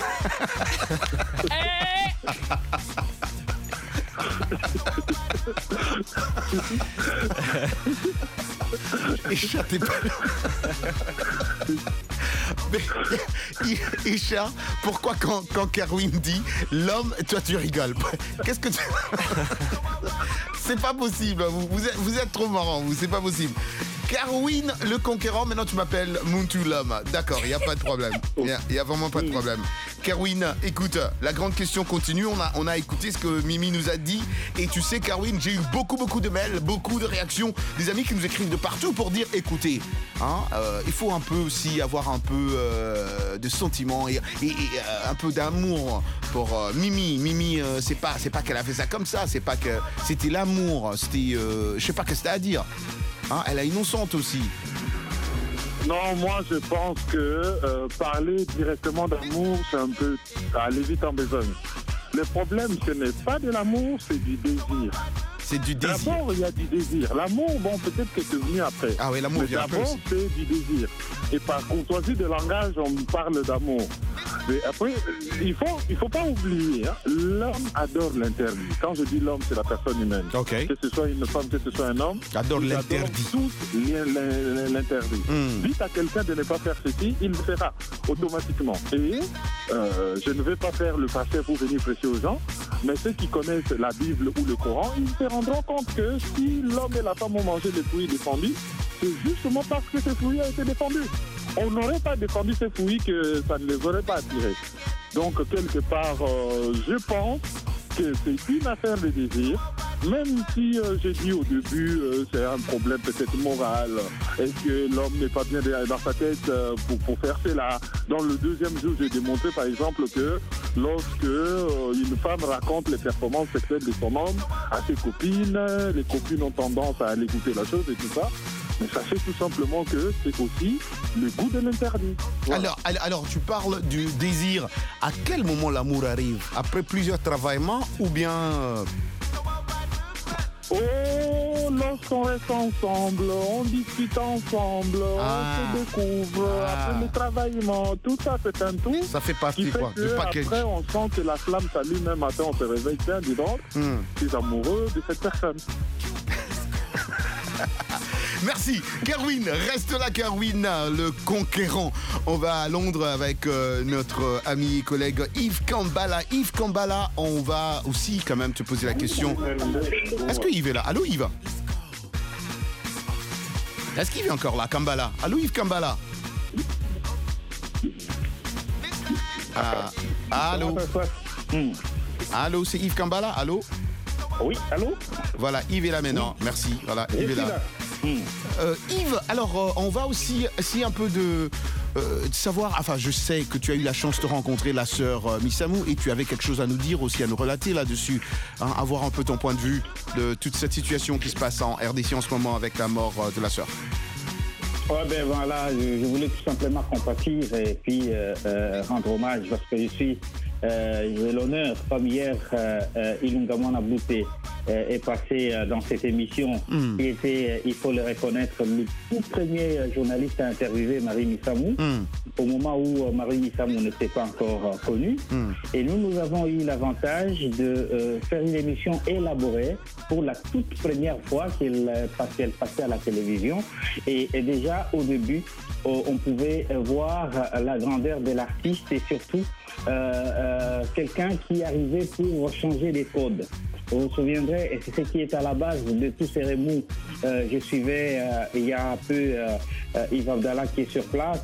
Isha, t'es pas... Mais, Isha, pourquoi quand Kerwin dit l'homme, toi tu rigoles? Qu'est-ce que tu... C'est pas possible, vous êtes trop marrant, c'est pas possible. Kerwin, le conquérant, maintenant tu m'appelles Muntu l'homme. D'accord, il n'y a pas de problème. Il n'y a vraiment pas de problème. Kerwin, écoute, la grande question continue. On a écouté ce que Mimi nous a dit. Et tu sais, Kerwin, j'ai eu beaucoup de mails, beaucoup de réactions. Des amis qui nous écrivent de partout pour dire, écoutez, il faut un peu aussi avoir un peu de sentiments et un peu d'amour pour Mimi. Mimi, c'est pas qu'elle a fait ça comme ça. C'est pas que c'était l'amour. C'était, je sais pas qu'est-ce que t'as à dire. Elle est innocente aussi. Non, moi je pense que parler directement d'amour, c'est un peu aller vite en besogne. Le problème, ce n'est pas de l'amour, c'est du désir. C'est du désir. D'abord, il y a du désir. L'amour, bon, peut-être que c'est venu après. Ah oui, l'amour vient après. D'abord, c'est du désir. Et par courtoisie de langage, on parle d'amour. Mais après, il faut pas oublier, l'homme adore l'interdit. Quand je dis l'homme, c'est la personne humaine. Okay. Que ce soit une femme, que ce soit un homme. Adore l'interdit. Tous l'interdit. Dites à quelqu'un de ne pas faire ceci, il le fera automatiquement. Et je ne vais pas faire le pasteur pour venir prêcher aux gens, mais ceux qui connaissent la Bible ou le Coran, ils se rendront compte que si l'homme et la femme ont mangé les fruits défendus, c'est justement parce que ces fruits ont été défendus. On n'aurait pas défendu ces fruits que ça ne les aurait pas attirés. Donc, quelque part, je pense que c'est une affaire de désir, même si j'ai dit au début, c'est un problème peut-être moral. Est-ce que l'homme n'est pas bien dans sa tête pour faire cela? Dans le deuxième jour, j'ai démontré par exemple que lorsque une femme raconte les performances sexuelles de son homme à ses copines, les copines ont tendance à aller écouter la chose et tout ça. Mais sachez tout simplement que c'est aussi le goût de l'interdit. Voilà. Alors, tu parles du désir. À quel moment l'amour arrive? Après plusieurs travaillements ou bien... Oh, lorsqu'on reste ensemble, on discute ensemble, on se découvre, après le travaillement, tout ça c'est un tout. Ça fait partie qui fait quoi, que du package. Après on sent que la flamme s'allume, même matin on se réveille, tiens, dis donc, je suis amoureux de cette personne. Merci. Kerwin, reste là Kerwin, le conquérant. On va à Londres avec notre ami et collègue Yves Kambala. Yves Kambala, on va aussi quand même te poser la question. Est-ce que Yves est là? Allô Yves? Est-ce qu'il est encore là, Kambala? Allô Yves Kambala? Allô? Allô, c'est Yves Kambala? Allô? Oui, allô? Voilà, Yves est là maintenant. Merci. Voilà, Yves est là. Yves, alors on va aussi essayer un peu de savoir, enfin je sais que tu as eu la chance de rencontrer la sœur Missamou et tu avais quelque chose à nous dire aussi, à nous relater là-dessus, avoir un peu ton point de vue de toute cette situation qui se passe en RDC en ce moment avec la mort de la sœur. Ouais, ben voilà, je voulais tout simplement compatir et puis rendre hommage parce que j'ai l'honneur, comme hier, Ilungamana Bouté est passé dans cette émission qui était, il faut le reconnaître, le tout premier journaliste à interviewer Marie Missamou, au moment où Marie Missamou n'était pas encore connue. Et nous avons eu l'avantage de faire une émission élaborée pour la toute première fois qu'elle passait à la télévision. Et déjà, au début, on pouvait voir la grandeur de l'artiste et surtout quelqu'un qui arrivait pour changer les codes. Vous vous souviendrez, et c'est ce qui est à la base de tous ces remous. Je suivais il y a un peu Yves Abdallah qui est sur place.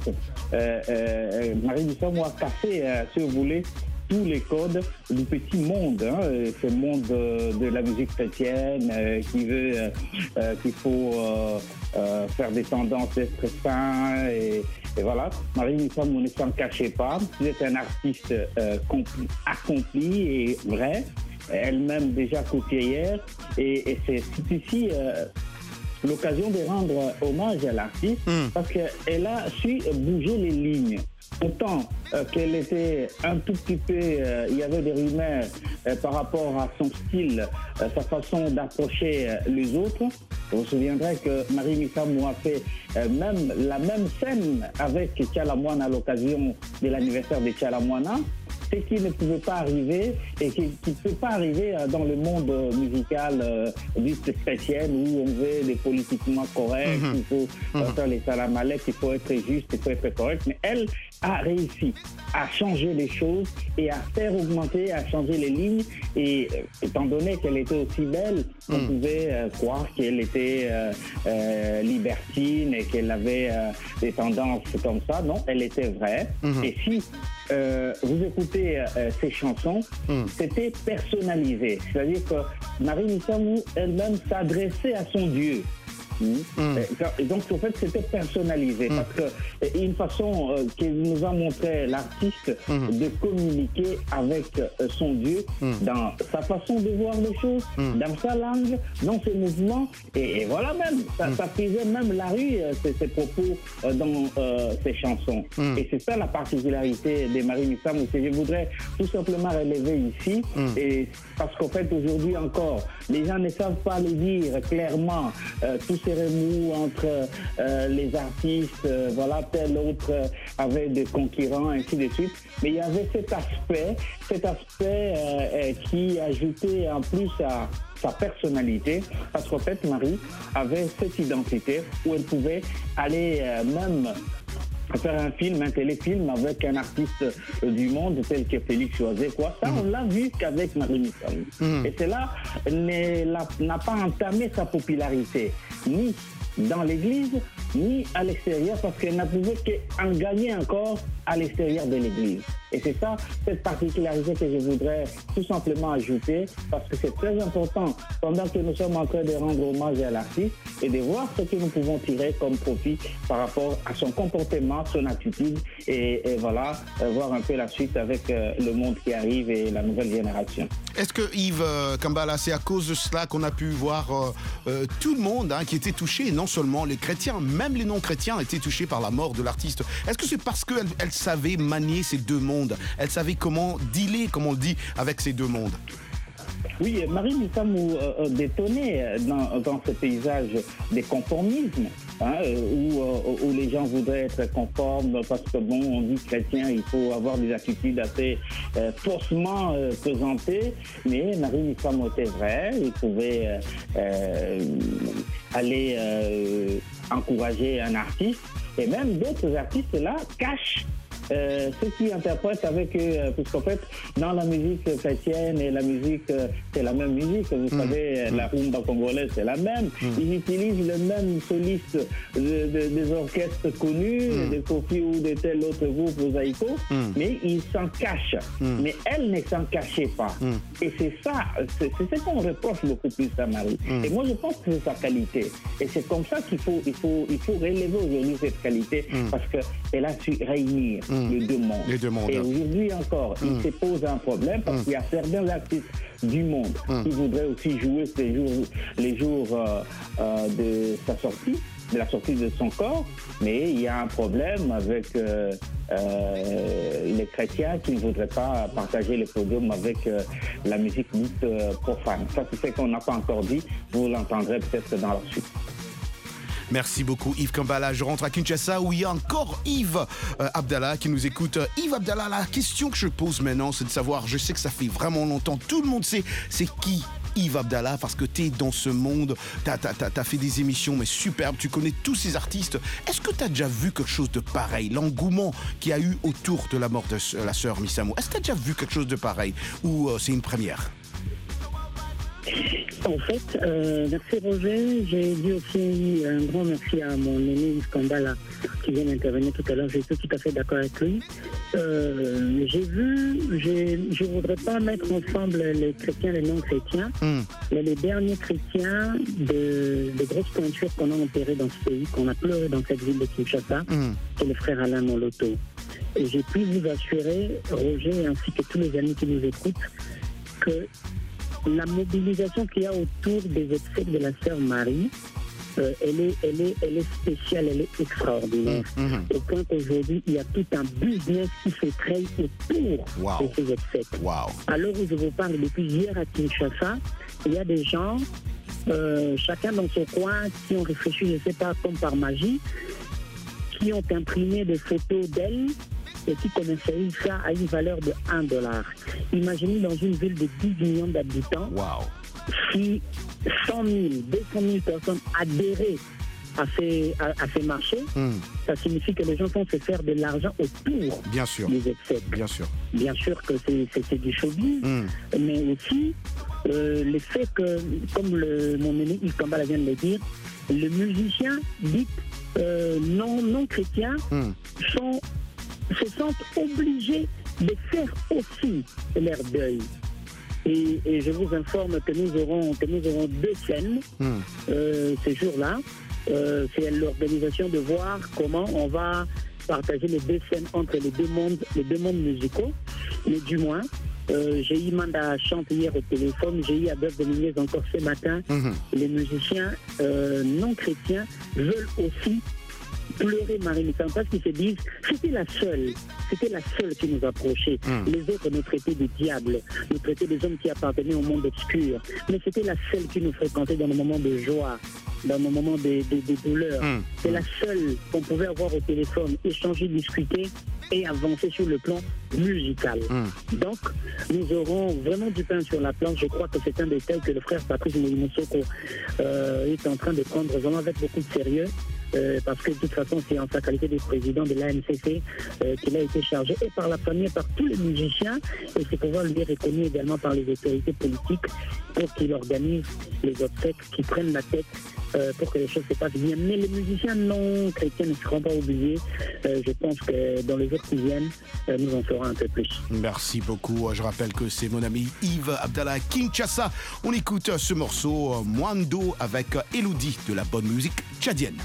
Marie Missamou a cassé, si vous voulez, tous les codes du petit monde, ce monde de la musique chrétienne qui veut qu'il faut faire des tendances d'être saint et voilà. Marie Missamou ne s'en cachait pas. Vous êtes un artiste accompli et vrai, elle-même déjà couturière et c'est ici l'occasion de rendre hommage à l'artiste parce qu'elle a su bouger les lignes. Autant qu'elle était un tout petit peu, il y avait des rumeurs par rapport à son style, sa façon d'approcher les autres. Vous vous souviendrez que Marie Missamou a fait la même scène avec Tchalamouana à l'occasion de l'anniversaire de Tchalamouana. ce qui ne pouvait pas arriver et qui ne peut pas arriver dans le monde musical dite chrétienne où on veut des politiquement corrects, il faut faire les salamalek, il faut être juste, il faut être correct. Mais elle a réussi à changer les choses et à faire augmenter, à changer les lignes. Et étant donné qu'elle était aussi belle, on pouvait croire qu'elle était libertine et qu'elle avait des tendances comme ça. Non, elle était vraie. Et si vous écoutez ces chansons, c'était personnalisé. C'est-à-dire que Marie Missamou elle-même s'adressait à son Dieu. Et donc en fait c'était personnalisé parce que une façon qu'il nous a montré l'artiste de communiquer avec son Dieu dans sa façon de voir les choses, dans sa langue, dans ses mouvements et voilà même ça prisait même la rue ses propos dans ses chansons et c'est ça la particularité de Marie Missamou que je voudrais tout simplement relever ici et parce qu'en fait aujourd'hui encore les gens ne savent pas le dire clairement tous ces remous entre les artistes, voilà, tel autre avait des concurrents, ainsi de suite. Mais il y avait cet aspect qui ajoutait en plus à sa personnalité, parce qu'en fait, Marie avait cette identité où elle pouvait aller même faire un film, un téléfilm avec un artiste du monde tel que Félix Choiset, quoi. Ça, on l'a vu qu'avec Marie Missamou. Et cela n'a pas entamé sa popularité, ni dans l'église, ni à l'extérieur, parce qu'elle n'a pu qu'en gagner encore à l'extérieur de l'église. Et c'est ça, cette particularité que je voudrais tout simplement ajouter, parce que c'est très important, pendant que nous sommes en train de rendre hommage à l'artiste, et de voir ce que nous pouvons tirer comme profit par rapport à son comportement, son attitude, et voilà, voir un peu la suite avec le monde qui arrive et la nouvelle génération. Est-ce que Yves Kambala, c'est à cause de cela qu'on a pu voir tout le monde qui était touché, non seulement les chrétiens, même les non-chrétiens étaient touchés par la mort de l'artiste. Est-ce que c'est parce qu'elle savait manier ces deux mondes, elle savait comment dealer, comme on le dit, avec ces deux mondes? Oui, Marie Missamou détonnait dans ce paysage des conformismes, où les gens voudraient être conformes parce que, bon, on dit chrétien, il faut avoir des attitudes assez faussement présentées, mais Marie Missamou était vrai, il pouvait aller encourager un artiste, et même d'autres artistes là cachent ceux qui interprètent avec eux, puisqu'en fait, dans la musique chrétienne et la musique, c'est la même musique. Vous savez, la rumba congolaise, c'est la même. Ils utilisent le même soliste des orchestres connus, de Kofi ou de tel autre groupe, Zaïko, mais ils s'en cachent. Mais elle ne s'en cachait pas. Et c'est ça, c'est ce qu'on reproche beaucoup plus à Marie. Et moi, je pense que c'est sa qualité. Et c'est comme ça qu'il faut relever aujourd'hui cette qualité, parce qu'elle a su réunir les deux mondes. Et aujourd'hui encore, il se pose un problème parce qu'il y a certains artistes du monde qui voudraient aussi jouer les jours de sa sortie, de la sortie de son corps, mais il y a un problème avec les chrétiens qui ne voudraient pas partager le podium avec la musique dite profane. Ça, c'est ce qu'on n'a pas encore dit, vous l'entendrez peut-être dans la suite. Merci beaucoup Yves Kambala. Je rentre à Kinshasa où il y a encore Yves Abdallah qui nous écoute. Yves Abdallah, la question que je pose maintenant, c'est de savoir, je sais que ça fait vraiment longtemps, tout le monde sait, c'est qui Yves Abdallah, parce que tu es dans ce monde, tu as fait des émissions mais superbes, tu connais tous ces artistes. Est-ce que tu as déjà vu quelque chose de pareil, l'engouement qu'il y a eu autour de la mort de la sœur Missamou? Est-ce que tu as déjà vu quelque chose de pareil ou c'est une première? En fait, merci Roger. J'ai dit aussi un grand merci à mon aîné Yves Kambala qui vient d'intervenir tout à l'heure. J'étais tout à fait d'accord avec lui. J'ai vu, je ne voudrais pas mettre ensemble les chrétiens et les non-chrétiens, mais les derniers chrétiens de grosses pointures qu'on a enterrés dans ce pays, qu'on a pleuré dans cette ville de Kinshasa, c'est le frère Alain Moloto. Et j'ai pu vous assurer, Roger, ainsi que tous les amis qui nous écoutent, que la mobilisation qu'il y a autour des obsèques de la sœur Marie, elle est spéciale, elle est extraordinaire. Au point qu'aujourd'hui, il y a tout un business qui se crée autour de ces obsèques. Alors où je vous parle depuis hier à Kinshasa, il y a des gens, chacun dans son coin, qui ont réfléchi, je ne sais pas, comme par magie, qui ont imprimé des photos d'elle et qui commercialise ça à une valeur de $1. Imaginez dans une ville de 10 millions d'habitants, si 100 000, 200 000 personnes adhéraient à ces marchés, ça signifie que les gens vont se faire de l'argent autour des obsèques. Bien sûr que c'est du showbiz, mais aussi le fait que, comme mon aîné Yves Kambala vient de le dire, les musiciens dits non chrétiens se sentent obligés de faire aussi leur deuil. Et je vous informe que nous aurons 2 scènes ce jour-là. C'est l'organisation de voir comment on va partager les 2 scènes entre les deux mondes musicaux. Mais du moins, j'ai eu Manda Chante hier au téléphone, j'ai eu Adolphe Dominguez encore ce matin. Les musiciens non chrétiens veulent aussi pleurer Marie-Michel parce qu'ils se disent c'était la seule qui nous approchait. Les autres nous traitaient des diables, nous traitaient des hommes qui appartenaient au monde obscur, mais c'était la seule qui nous fréquentait dans nos moments de joie, dans nos moments de douleur. C'est la seule qu'on pouvait avoir au téléphone, échanger, discuter et avancer sur le plan musical. Donc nous aurons vraiment du pain sur la planche. Je crois que c'est un détail que le frère Patrice Moussoko est en train de prendre vraiment avec beaucoup de sérieux. Parce que de toute façon, c'est en sa qualité de président de l'ANCC qu'il a été chargé, et par la famille, par tous les musiciens, et c'est pouvoir lui reconnu également par les autorités politiques pour qu'il organise les obsèques, qui prennent la tête pour que les choses se passent bien. Mais les musiciens non chrétiens ne seront pas oubliés. Je pense que dans les jours qui viennent, nous en saurons un peu plus. Merci beaucoup. Je rappelle que c'est mon ami Yves Abdallah Kinshasa. On écoute ce morceau Mwando avec Elodie de la bonne musique tchadienne.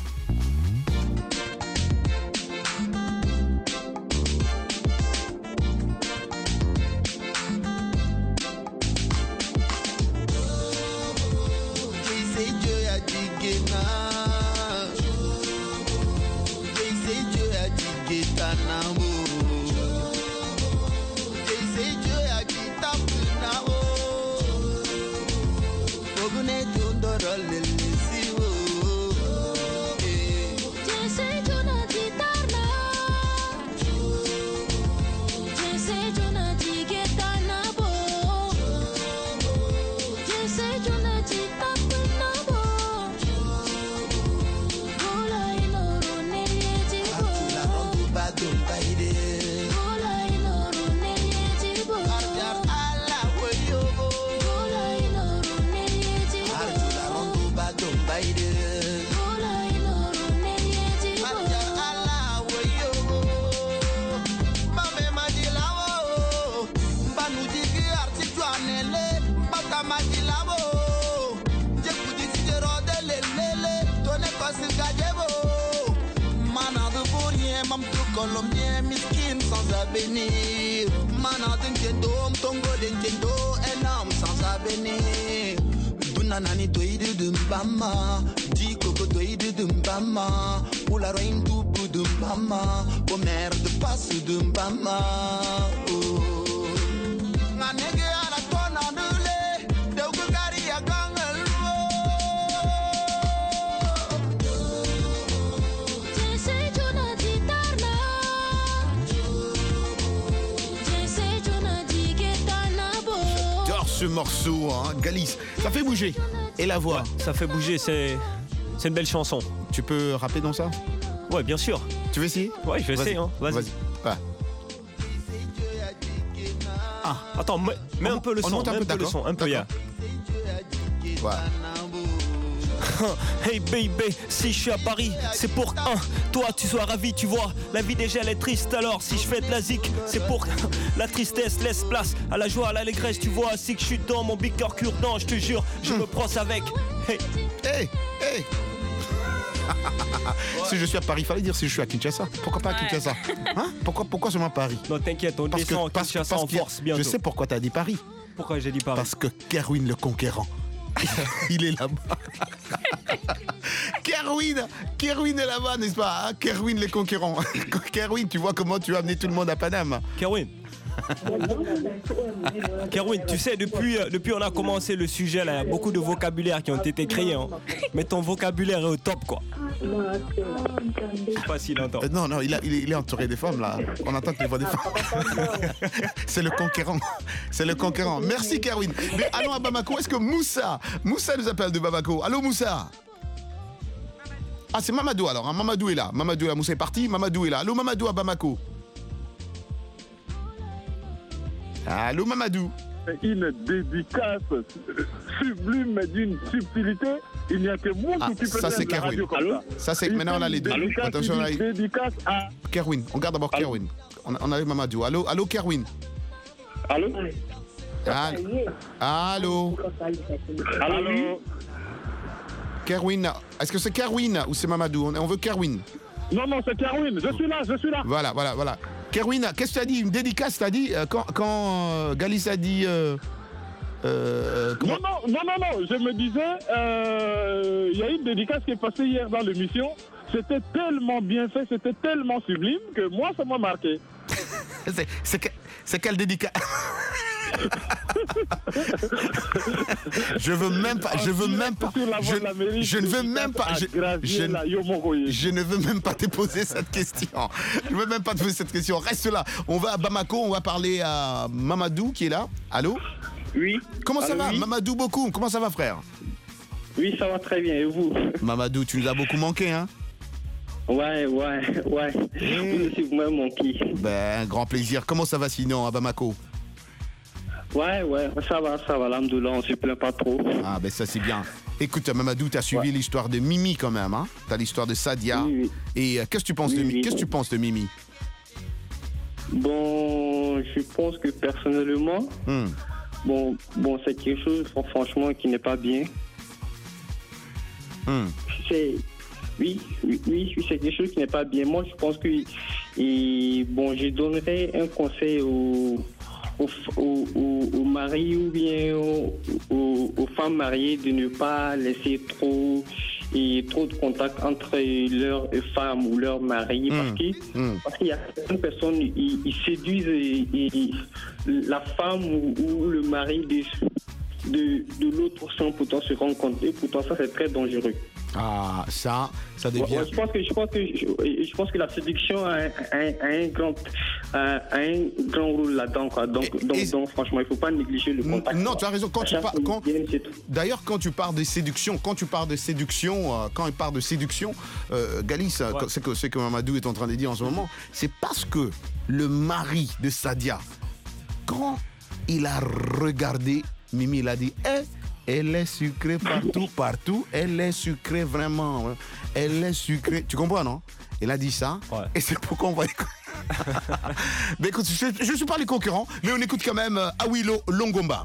Colombien miskin sans avenir. Manadin kendo, tongolin kendo, un homme sans avenir. Dunanani doide de mbama, di coco doide de mbama. Pour la reine tout bout de mbama, au maire de passe de mbama. Nanege à la tonne en relais, de Ougari à Gangal. Ce morceau, hein, Galice, ça fait bouger. Et la voix, ça fait bouger, c'est une belle chanson. Tu peux rapper dans ça? Ouais, bien sûr. Tu veux essayer? Ouais, je vais essayer. Hein. Vas-y. Ah. Ah, attends, mets un peu le son, un peu, ya. Ouais. Hey baby, si je suis à Paris, c'est pour toi tu sois ravi, tu vois. La vie déjà elle est triste, alors si je fais de la zik, c'est pour la tristesse laisse place à la joie, à l'allégresse, tu vois. Si que je suis dans mon big cœur cure-dent, je te jure, je me brosse avec. Hey, hey, hey. Si je suis à Paris, fallait dire si je suis à Kinshasa. Pourquoi pas à Kinshasa, hein? Pourquoi seulement Paris? Non, t'inquiète, on descend à Kinshasa en force bientôt. Je sais pourquoi t'as dit Paris. Pourquoi j'ai dit Paris? Parce que Kerwin le conquérant, il est là-bas. Kerwin est là-bas, n'est-ce pas, hein? Kerwin les conquérants. Kerwin, tu vois comment tu as amené tout le monde à Paname. Kerwin, Kerwin, tu sais, depuis on a commencé le sujet, là, il y a beaucoup de vocabulaire qui ont été créés. Hein. Mais ton vocabulaire est au top, quoi. Pas si longtemps. Non, il est entouré des femmes, là. On entend qu'il voit des femmes. C'est le conquérant. C'est le conquérant. Merci, Kerwin. Mais allons à Bamako. Est-ce que Moussa nous appelle de Bamako? Allô, Moussa? Ah, c'est Mamadou alors. Hein. Mamadou est là. Moussa est parti. Mamadou est là. Allô, Mamadou à Bamako. Allô, Mamadou. Une dédicace sublime mais d'une subtilité. Il n'y a que moi qui peut ça, c'est Kerwin. Ça, c'est maintenant on a les deux. Attention, là. Dédicace à Kerwin. On garde d'abord Kerwin. On a Mamadou. Allô, Kerwin. Allô. Allô. Kerwin. Est-ce que c'est Kerwin ou c'est Mamadou? On veut Kerwin. Non, c'est Kerwin. Je suis là. Voilà. Kerwin, qu'est-ce que tu as dit? Une dédicace, tu as dit quand Galis a dit... Non, je me disais, il y a une dédicace qui est passée hier dans l'émission. C'était tellement bien fait, c'était tellement sublime que moi, ça m'a marqué. C'est quelle dédicace? Je ne veux même pas te poser cette question. Reste là. On va à Bamako, on va parler à Mamadou qui est là. Allô? Oui. Comment ça va, oui. Mamadou Bokoum? Comment ça va, frère? Oui, ça va très bien. Et vous? Mamadou, tu nous as beaucoup manqué, hein? Ouais. Vous aussi, vous m'avez manqué. Ben, grand plaisir. Comment ça va sinon à Bamako? Ouais, ça va, alhamdoulilah, on se plaint pas trop. Ah, ben ça c'est bien. Écoute, Mamadou, tu as suivi l'histoire de Mimi quand même, hein? Tu as l'histoire de Sadia. Oui. Et qu'est-ce que tu penses de Mimi? Qu'est-ce que tu penses de Mimi? Bon, je pense que personnellement, bon, c'est quelque chose, franchement, qui n'est pas bien. Oui, c'est quelque chose qui n'est pas bien. Moi, je pense que, je donnerais un conseil aux maris ou bien aux femmes mariées de ne pas laisser trop de contact entre leur femme ou leur mari parce qu'il y a certaines personnes, ils séduisent la femme ou le mari de l'autre sans pourtant se rendre compte. Et pourtant, ça, c'est très dangereux. Ah, ça devient... Je pense que la séduction a un grand rôle là-dedans, quoi. Donc, franchement, il ne faut pas négliger le contact. Non, tu as raison. D'ailleurs, quand tu parles de séduction, Galis, c'est ce que Mamadou est en train de dire en ce moment, c'est parce que le mari de Sadia, quand il a regardé Mimi, il a dit elle est sucrée partout. Elle est sucrée vraiment. Elle est sucrée. Tu comprends, non? Il a dit ça. Ouais. Et c'est pourquoi on va écouter. Mais écoute, je ne suis pas les concurrents, mais on écoute quand même Awilo Longomba.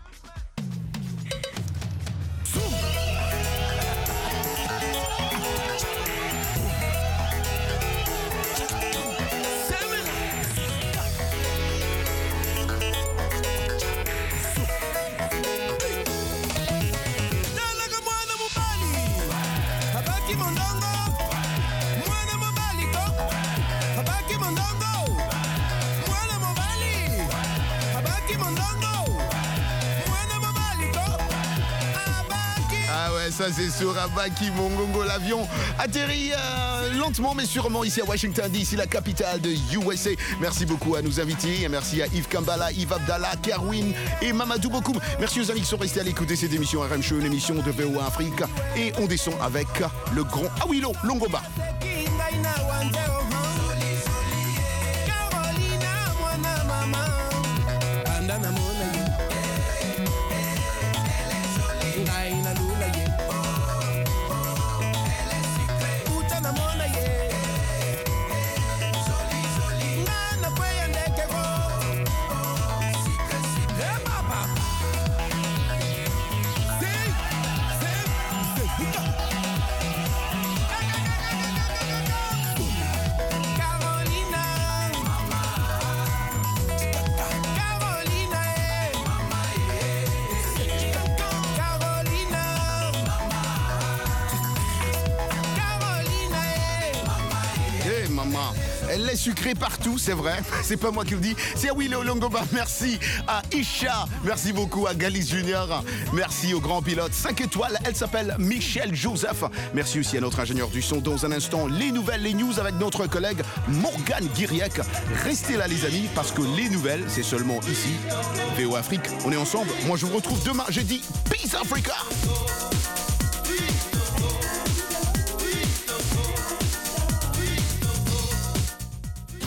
Ça c'est sur Abaki Mongongo. L'avion atterrit lentement mais sûrement ici à Washington DC, la capitale de USA. Merci beaucoup à nos invités. Merci à Yves Kambala, Yves Abdallah, Kerwin et Mamadou Bokoum. Merci aux amis qui sont restés à l'écouter cette émission RM Show, une émission de VOA Afrique. Et on descend avec le grand Awilo Longomba. Elle est sucrée partout, c'est vrai. C'est pas moi qui le dis. C'est à Willy Olongoba. Merci à Isha. Merci beaucoup à Galice Junior. Merci au grand pilote 5 étoiles. Elle s'appelle Michel Joseph. Merci aussi à notre ingénieur du son. Dans un instant, les nouvelles, les news avec notre collègue Morgane Guiriec. Restez là les amis, parce que les nouvelles, c'est seulement ici. VO Afrique, on est ensemble. Moi je vous retrouve demain. J'ai dit Peace Africa.